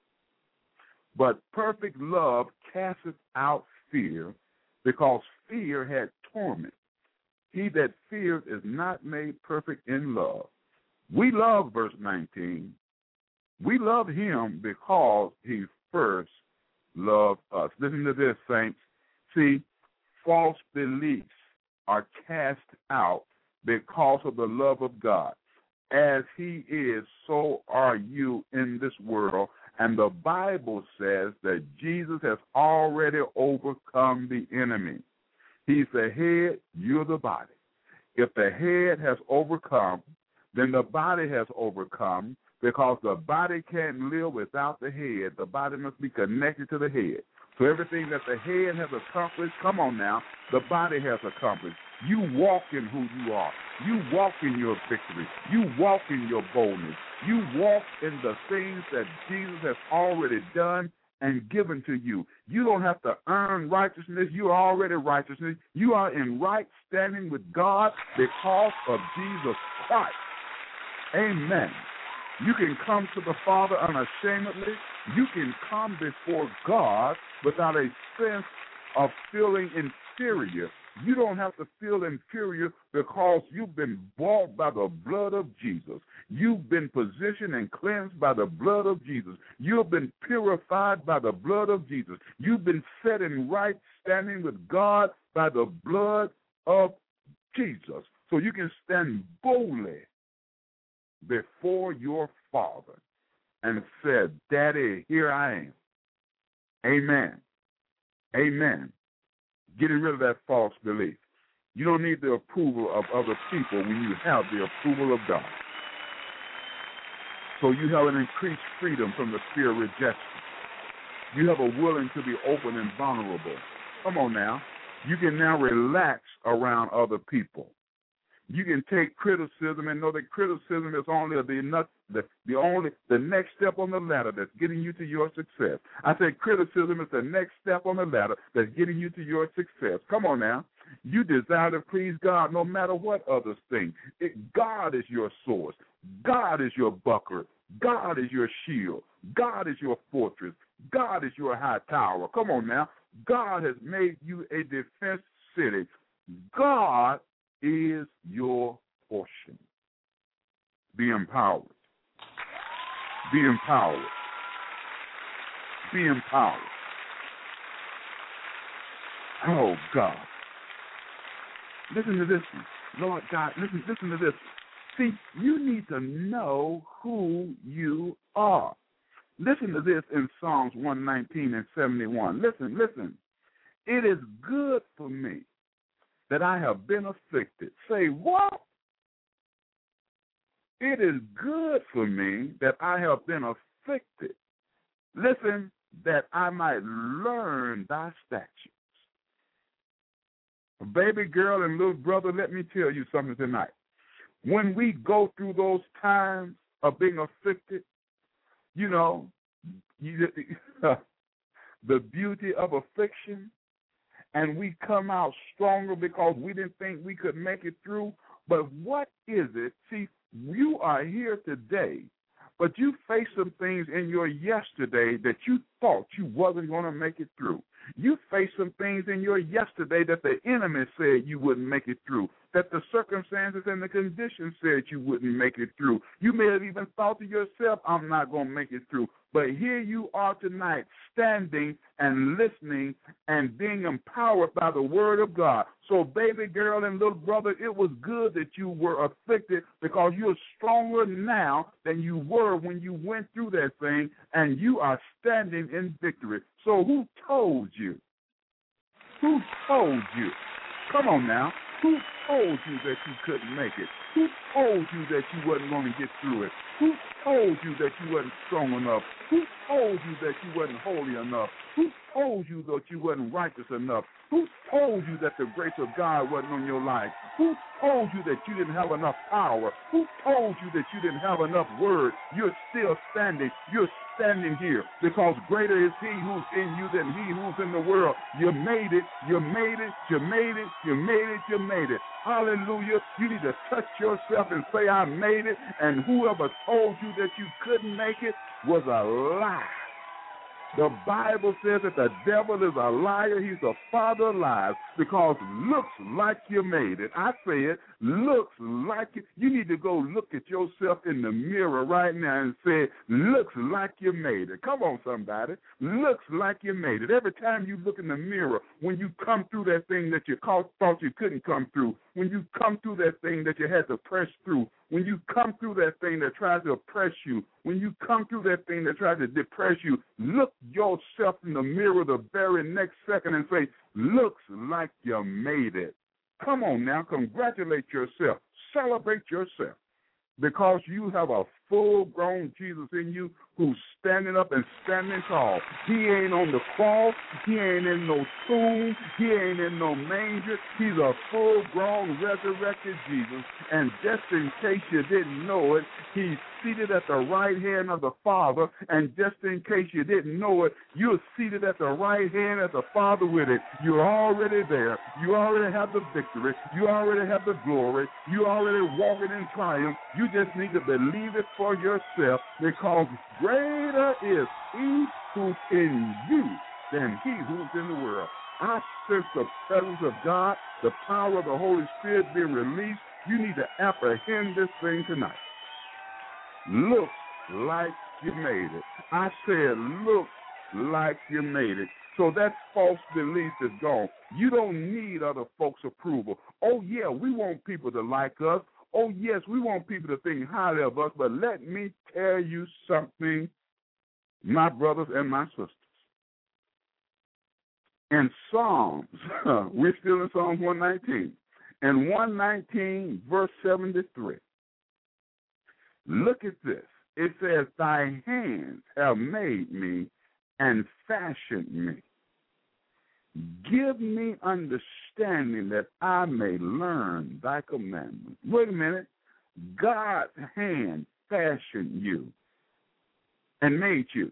but perfect love casteth out fear, because fear had torment. He that fears is not made perfect in love. We love, verse 19. We love him because he first loved us. Listen to this, saints. See, false beliefs are cast out because of the love of God. As he is, so are you in this world. And the Bible says that Jesus has already overcome the enemy. He's the head, you're the body. If the head has overcome, then the body has overcome, because the body can't live without the head. The body must be connected to the head. So everything that the head has accomplished, come on now, the body has accomplished. You walk in who you are. You walk in your victory. You walk in your boldness. You walk in the things that Jesus has already done and given to you. You don't have to earn righteousness. You are already righteousness. You are in right standing with God because of Jesus Christ. Amen. You can come to the Father unashamedly. You can come before God without a sense of feeling inferior. You don't have to feel inferior because you've been bought by the blood of Jesus. You've been positioned and cleansed by the blood of Jesus. You've been purified by the blood of Jesus. You've been set in right standing with God by the blood of Jesus. So you can stand boldly before your Father and said, Daddy, here I am. Amen. Amen. Getting rid of that false belief. You don't need the approval of other people when you have the approval of God. So you have an increased freedom from the fear of rejection. You have a willing to be open and vulnerable. Come on now. You can now relax around other people. You can take criticism and know that criticism is only the next step on the ladder that's getting you to your success. I said criticism is the next step on the ladder that's getting you to your success. Come on now. You desire to please God no matter what others think. God is your source. God is your buckler. God is your shield. God is your fortress. God is your high tower. Come on now. God has made you a defense city. God is your portion. Be empowered. Be empowered. Be empowered. Oh, God. Listen to this one. Lord God, listen to this. See, you need to know who you are. Listen to this in Psalms 119 and 71. Listen. It is good for me that I have been afflicted. Say what? It is good for me that I have been afflicted. Listen, that I might learn thy statutes. Baby girl and little brother, let me tell you something tonight. When we go through those times of being afflicted, you know, the beauty of affliction, and we come out stronger because we didn't think we could make it through. But what is it? See, you are here today, but you faced some things in your yesterday that you thought you wasn't going to make it through. You faced some things in your yesterday that the enemy said you wouldn't make it through, that the circumstances and the conditions said you wouldn't make it through. You may have even thought to yourself, I'm not going to make it through. But here you are tonight, standing and listening and being empowered by the word of God. So, baby girl and little brother, it was good that you were afflicted because you're stronger now than you were when you went through that thing, and you are standing in victory. So who told you? Who told you? Come on now. Who told you that you couldn't make it? Who told you that you wasn't going to get through it? Who told you that you wasn't strong enough? Who told you that you wasn't holy enough? Who told you that you wasn't righteous enough? Who told you that the grace of God wasn't on your life? Who told you that you didn't have enough power? Who told you that you didn't have enough word? You're still standing. You're standing here because greater is he who's in you than he who's in the world. You made it. You made it. You made it. You made it. You made it. Hallelujah. You need to touch yourself and say, I made it. And whoever told you that you couldn't make it was a lie. The Bible says that the devil is a liar. He's a father of lies because looks like you made it. I say it, looks like it. You need to go look at yourself in the mirror right now and say, looks like you made it. Come on, somebody. Looks like you made it. Every time you look in the mirror, when you come through that thing that you thought you couldn't come through, when you come through that thing that you had to press through, when you come through that thing that tries to oppress you, when you come through that thing that tries to depress you, look yourself in the mirror the very next second and say, looks like you made it. Come on now, congratulate yourself. Celebrate yourself because you have a full-grown Jesus in you who's standing up and standing tall. He ain't on the cross. He ain't in no tomb. He ain't in no manger. He's a full-grown resurrected Jesus. And just in case you didn't know it, he's seated at the right hand of the Father. And just in case you didn't know it, you're seated at the right hand of the Father with it. You're already there. You already have the victory. You already have the glory. You already walking in triumph. You just need to believe it for yourself because greater is he who's in you than he who's in the world. I sense the presence of God, the power of the Holy Spirit being released. You need to apprehend this thing tonight. Looks like you made it. I said, looks like you made it. So that false belief is gone. You don't need other folks' approval. Oh, yeah, we want people to like us. Oh, yes, we want people to think highly of us, but let me tell you something, my brothers and my sisters. In Psalms, we're still in Psalms 119. In 119, verse 73, look at this. It says, thy hands have made me and fashioned me. Give me understanding that I may learn thy commandments. Wait a minute. God's hand fashioned you and made you.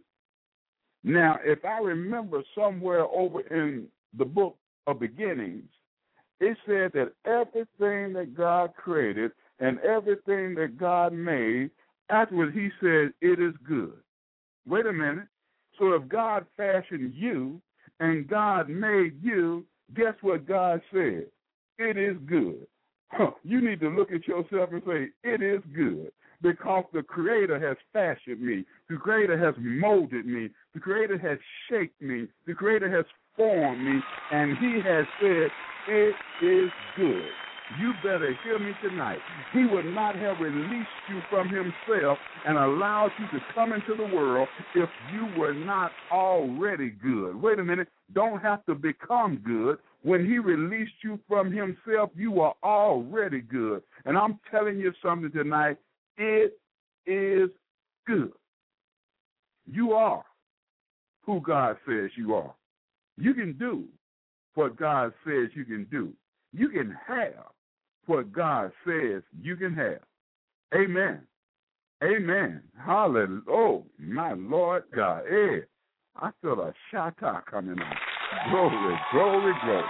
Now, if I remember somewhere over in the book of beginnings, It said that everything that God created and everything that God made, afterwards he said, it is good. Wait a minute. So if God fashioned you and God made you, guess what God said? It is good. You need to look at yourself and say, it is good, because the Creator has fashioned me. The Creator has molded me. The Creator has shaped me. The Creator has formed me, and he has said, it is good. You better hear me tonight. He would not have released you from himself and allowed you to come into the world if you were not already good. Wait a minute. Don't have to become good. When he released you from himself, you are already good. And I'm telling you something tonight. It is good. You are who God says you are. You can do what God says you can do. You can have what God says you can have. Amen. Amen. Hallelujah. Oh, my Lord God. Hey, I feel a shatta coming on. Glory, glory, glory.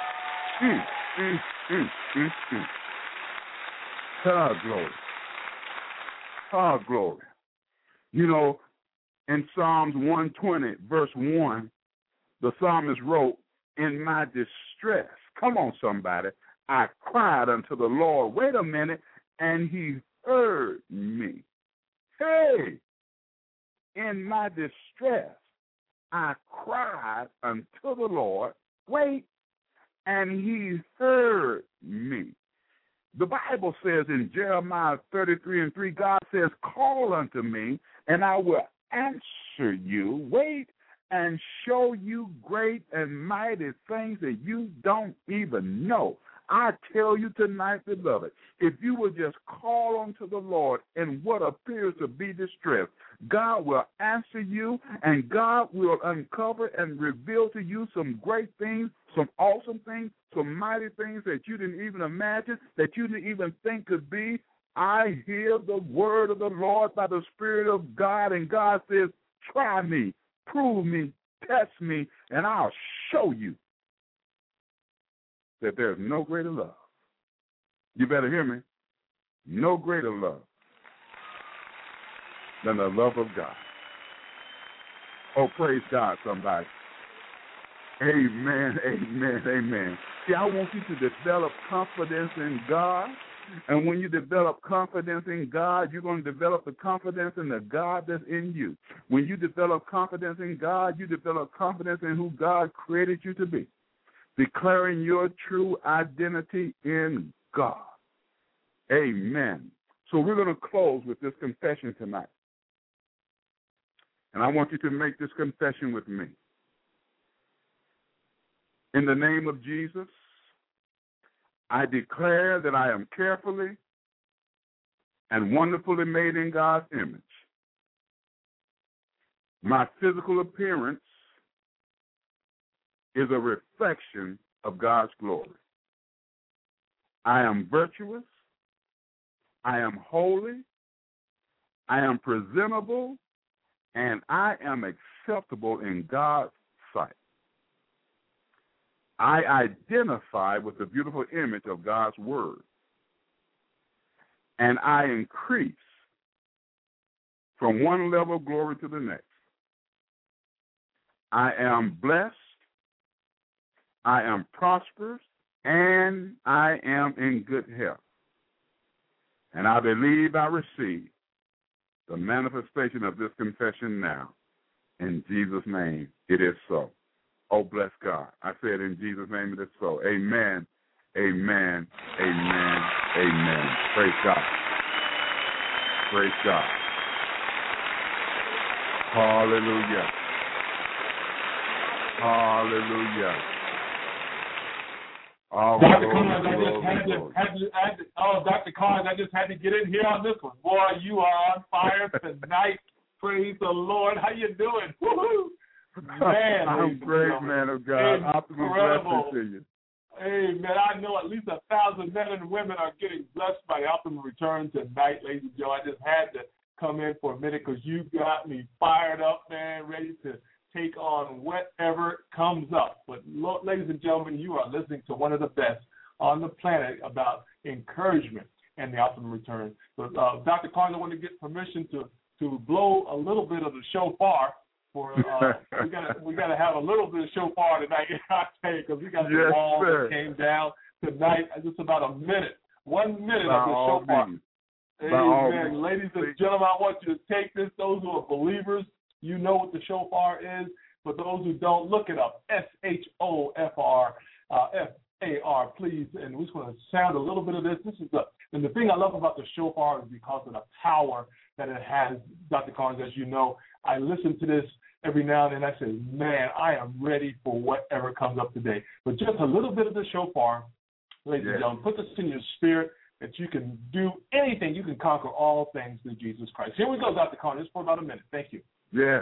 Ah, glory. Ah, glory. You know, in Psalms 120, verse 1, the psalmist wrote, in my distress, come on, somebody, I cried unto the Lord. Wait a minute, and he heard me. Hey, in my distress, I cried unto the Lord. Wait, and he heard me. The Bible says in Jeremiah 33:3, God says, call unto me, and I will answer you. Wait, and show you great and mighty things that you don't even know. I tell you tonight, beloved, if you will just call unto the Lord in what appears to be distress, God will answer you, and God will uncover and reveal to you some great things, some awesome things, some mighty things that you didn't even imagine, that you didn't even think could be. I hear the word of the Lord by the Spirit of God, and God says, try me, prove me, test me, and I'll show you that there's no greater love. You better hear me. No greater love than the love of God. Oh, praise God, somebody. Amen, amen, amen. See, I want you to develop confidence in God. And when you develop confidence in God, you're going to develop the confidence in the God that's in you. When you develop confidence in God, you develop confidence in who God created you to be, declaring your true identity in God. Amen. So we're going to close with this confession tonight. And I want you to make this confession with me. In the name of Jesus, I declare that I am carefully and wonderfully made in God's image. My physical appearance is a reflection of God's glory. I am virtuous. I am holy. I am presentable. And I am acceptable in God's sight. I identify with the beautiful image of God's word. And I increase from one level of glory to the next. I am blessed. I am prosperous. And I am in good health. And I believe I receive the manifestation of this confession now. In Jesus' name, it is so. Oh, bless God. I said in Jesus' name it is so. Amen, amen, amen, amen. Praise God. Praise God. Hallelujah. Hallelujah. Oh, Dr. Collins, Dr. Collins, I just had to get in here on this one. Boy, you are on fire tonight. Praise the Lord. How you doing? Woo-hoo. Man, I'm great, man of God. Optimal blessing to you. Amen. I know at least 1,000 men and women are getting blessed by Optimal Return tonight, ladies and gentlemen. I just had to come in for a minute because you got me fired up, man, ready to take on whatever comes up. But, ladies and gentlemen, you are listening to one of the best on the planet about encouragement and the optimum return. But Dr. Carnes, I want to get permission to blow a little bit of the shofar. For we got to have a little bit of shofar tonight, because we got the wall that came down tonight. Just about a minute, 1 minute of the shofar. Amen. Ladies and gentlemen, I want you to take this. Those who are believers, you know what the shofar is. For those who don't, look it up. SHOFAR, FAR, please. And we're just going to sound a little bit of this. And the thing I love about the shofar is because of the power that it has, Dr. Carnes, as you know. I listen to this every now and then. I say, man, I am ready for whatever comes up today. But just a little bit of the shofar, ladies and gentlemen, put this in your spirit that you can do anything. You can conquer all things through Jesus Christ. Here we go, Dr. Carnes, just for about a minute. Thank you. Yes.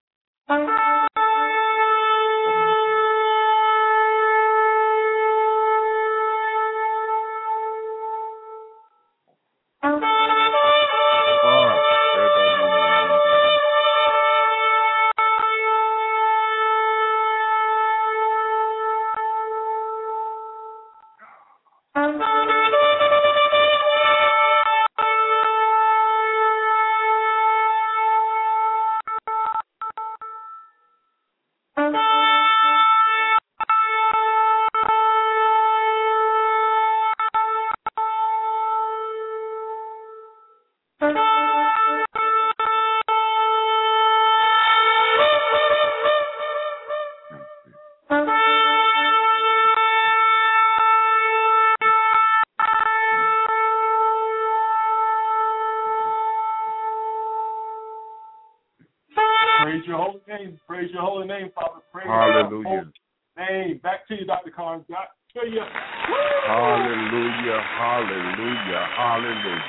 Praise your holy name, Father. Praise Hallelujah. your holy name. Back to you, Dr. Carnes. Back to you. Hallelujah, hallelujah, hallelujah.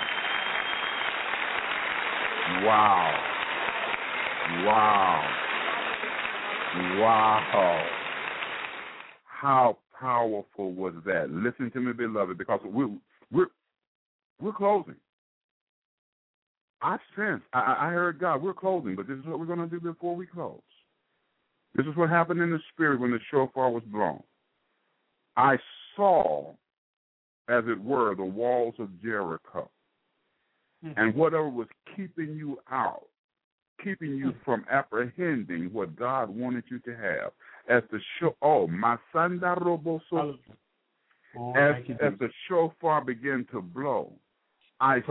Wow. Wow. Wow. How powerful was that? Listen to me, beloved, because we're closing. I sense, I heard God, we're closing, but this is what we're going to do before we close. This is what happened in the spirit when the shofar was blown. I saw, as it were, the walls of Jericho. And whatever was keeping you out, keeping you from apprehending what God wanted you to have, as the as the shofar began to blow, I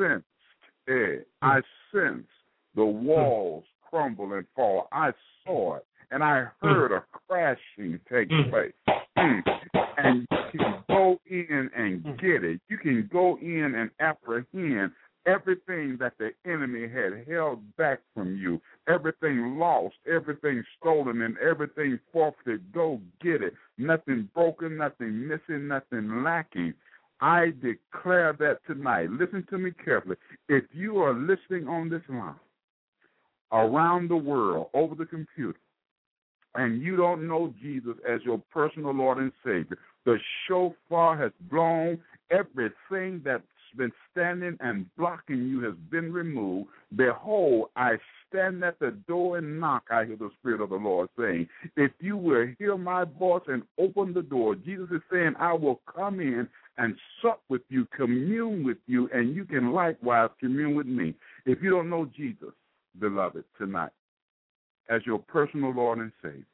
sensed the walls crumble and fall. I saw it, and I heard a crashing take place. And you can go in and get it. You can go in and apprehend everything that the enemy had held back from you, everything lost, everything stolen, and everything forfeited. Go get it. Nothing broken, nothing missing, nothing lacking. I declare that tonight. Listen to me carefully. If you are listening on this line, around the world, over the computer, and you don't know Jesus as your personal Lord and Savior, the shofar has blown. Everything that's been standing and blocking you has been removed. Behold, I stand at the door and knock, I hear the Spirit of the Lord saying. If you will hear my voice and open the door, Jesus is saying, I will come in and sup with you, commune with you, and you can likewise commune with me. If you don't know Jesus, beloved, tonight, as your personal Lord and Savior,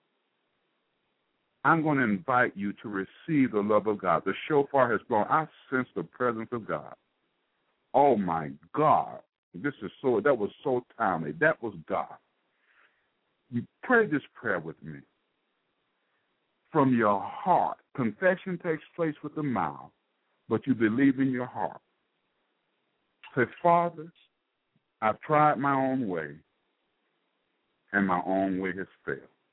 I'm going to invite you to receive the love of God. The shofar has blown. I sense the presence of God. Oh, my God. That was so timely. That was God. You pray this prayer with me. From your heart, confession takes place with the mouth, but you believe in your heart. Say, Father, I've tried my own way, and my own way has failed.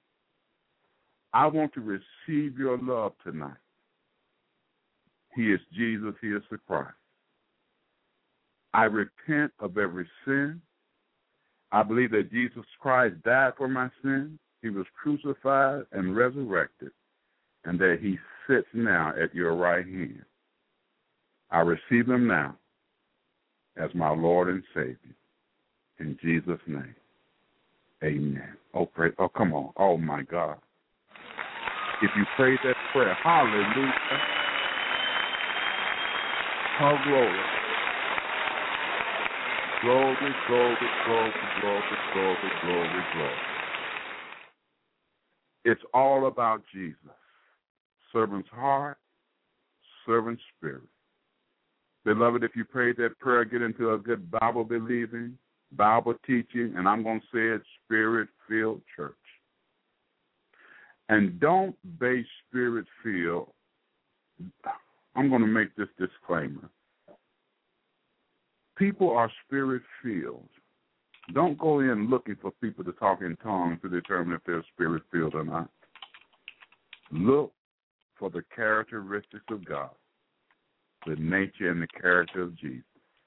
I want to receive your love tonight. He is Jesus. He is the Christ. I repent of every sin. I believe that Jesus Christ died for my sins. He was crucified and resurrected, and that he sits now at your right hand. I receive him now as my Lord and Savior. In Jesus' name, Amen. Oh, pray. Oh, come on. Oh, my God. If you prayed that prayer, hallelujah. Oh, glory. Glory, glory, glory, glory, glory, glory, glory. It's all about Jesus. Servant's heart, servant's spirit. Beloved, if you prayed that prayer, get into a good Bible believing, Bible teaching, and I'm going to say it, spirit-filled church. And don't base spirit-filled. I'm going to make this disclaimer. People are spirit-filled. Don't go in looking for people to talk in tongues to determine if they're spirit-filled or not. Look for the characteristics of God, the nature and the character of Jesus.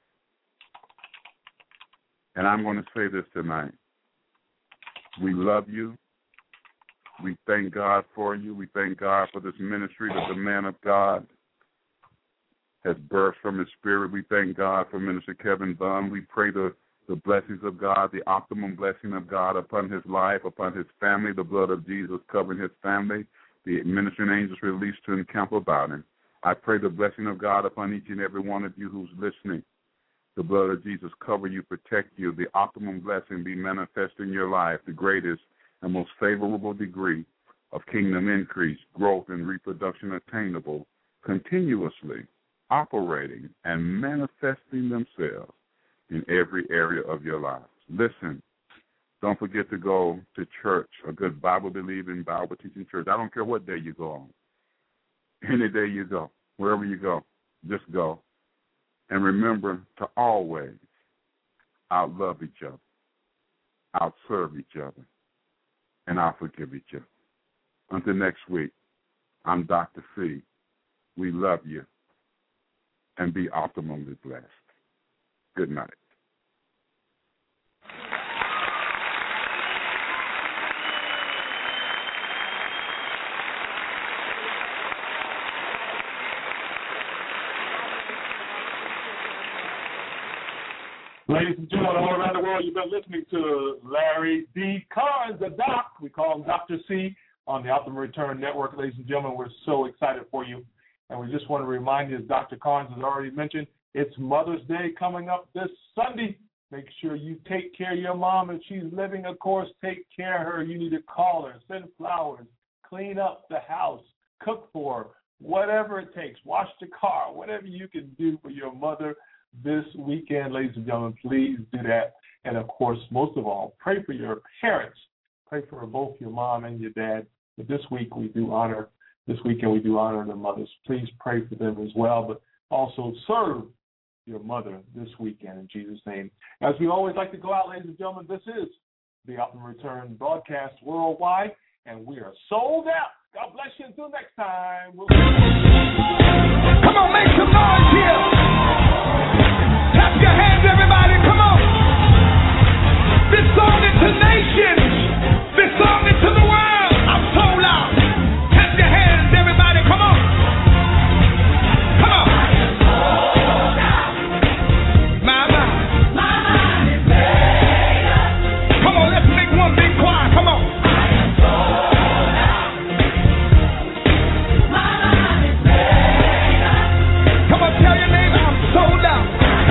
And I'm going to say this tonight. We love you. We thank God for you. We thank God for this ministry that the man of God has birthed from his spirit. We thank God for Minister Kevin Bunn. We pray the blessings of God, the optimum blessing of God upon his life, upon his family, the blood of Jesus covering his family, the ministering angels released to encamp about him. I pray the blessing of God upon each and every one of you who's listening. The blood of Jesus cover you, protect you. The optimum blessing be manifest in your life, the greatest and most favorable degree of kingdom increase, growth, and reproduction attainable, continuously operating and manifesting themselves in every area of your lives. Listen, don't forget to go to church, a good Bible-believing, Bible-teaching church. I don't care what day you go on. Any day you go, wherever you go, just go. And remember to always outlove each other, outserve each other, and outforgive each other. Until next week, I'm Dr. C. We love you, and be optimally blessed. Good night. Ladies and gentlemen, all around the world, you've been listening to Larry D. Carnes, the doc. We call him Dr. C on the Optimum Return Network. Ladies and gentlemen, we're so excited for you. And we just want to remind you, as Dr. Carnes has already mentioned, it's Mother's Day coming up this Sunday. Make sure you take care of your mom. If she's living, of course, take care of her. You need to call her, send flowers, clean up the house, cook for her, whatever it takes. Wash the car, whatever you can do for your mother this weekend, ladies and gentlemen, please do that. And, of course, most of all, pray for your parents. Pray for both your mom and your dad. But this weekend we do honor the mothers. Please pray for them as well, but also serve your mother this weekend in Jesus' name. As we always like to go out, ladies and gentlemen, this is the Optimum Return broadcast worldwide, and we are sold out. God bless you. Until next time. Come on, make some noise here. Clap your hands, everybody. Come on. This song is to nations. This song is to the world. I'm sold out. Clap your hands, everybody. Come on. Come on. My mind is made up. Come on, let's make one big choir. Come on. I am sold out. My mind is made up. Come on, tell your neighbor I'm sold out.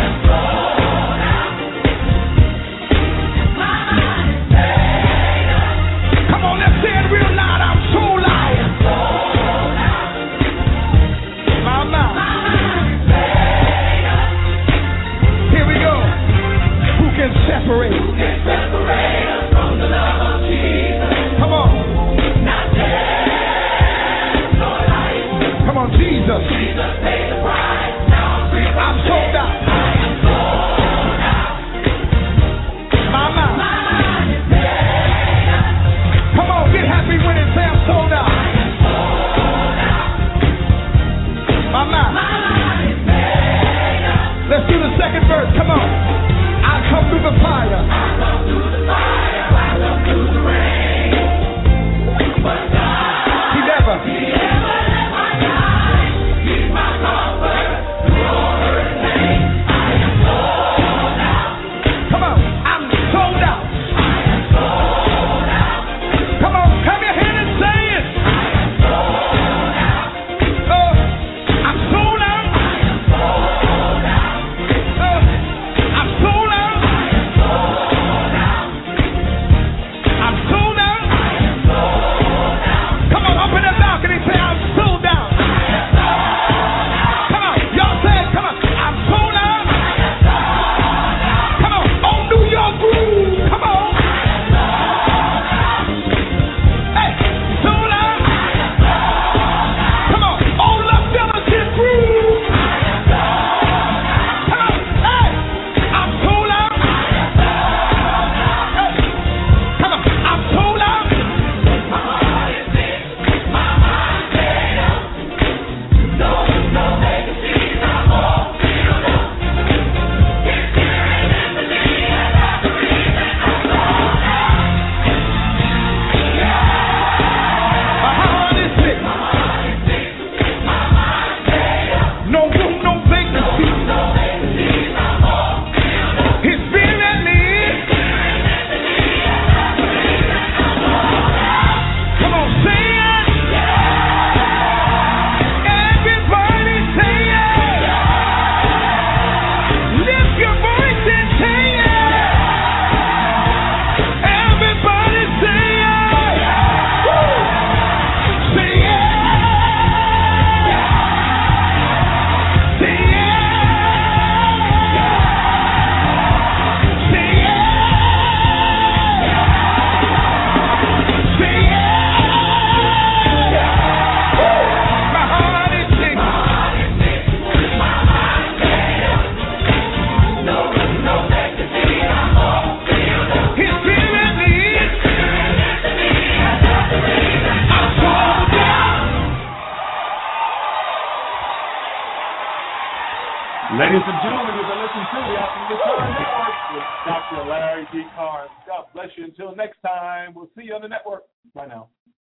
Separate. Who can separate us from the love of Jesus? Come on. Not death nor life. Come on, Jesus. Jesus paid the price. Now I'm free. I'm sold out. I am sold out. My mind is made up. Come on, get happy when it says I'm sold out. I am sold out. My mind is made up. Let's do the second verse. Come on. I come through the fire. I come through the fire. I come through the rain. But God, He never let my life. He's my comfort through all hurt and pain. I am sold out. Come on, I'm sold out. I am sold out. No room, no vacancy. His spirit lives. Come on, say it. Everybody say it. Lift your voice and say it. Everybody say it. Woo. Say it. Say it. Say it. Say it. Woo. My heart is sick. His spirit leads. I'm sold out. Ladies and gentlemen, you've been listening to the Optimum Return Network with Dr. Larry D. Carnes. God bless you. Until next time, we'll see you on the network. Bye now.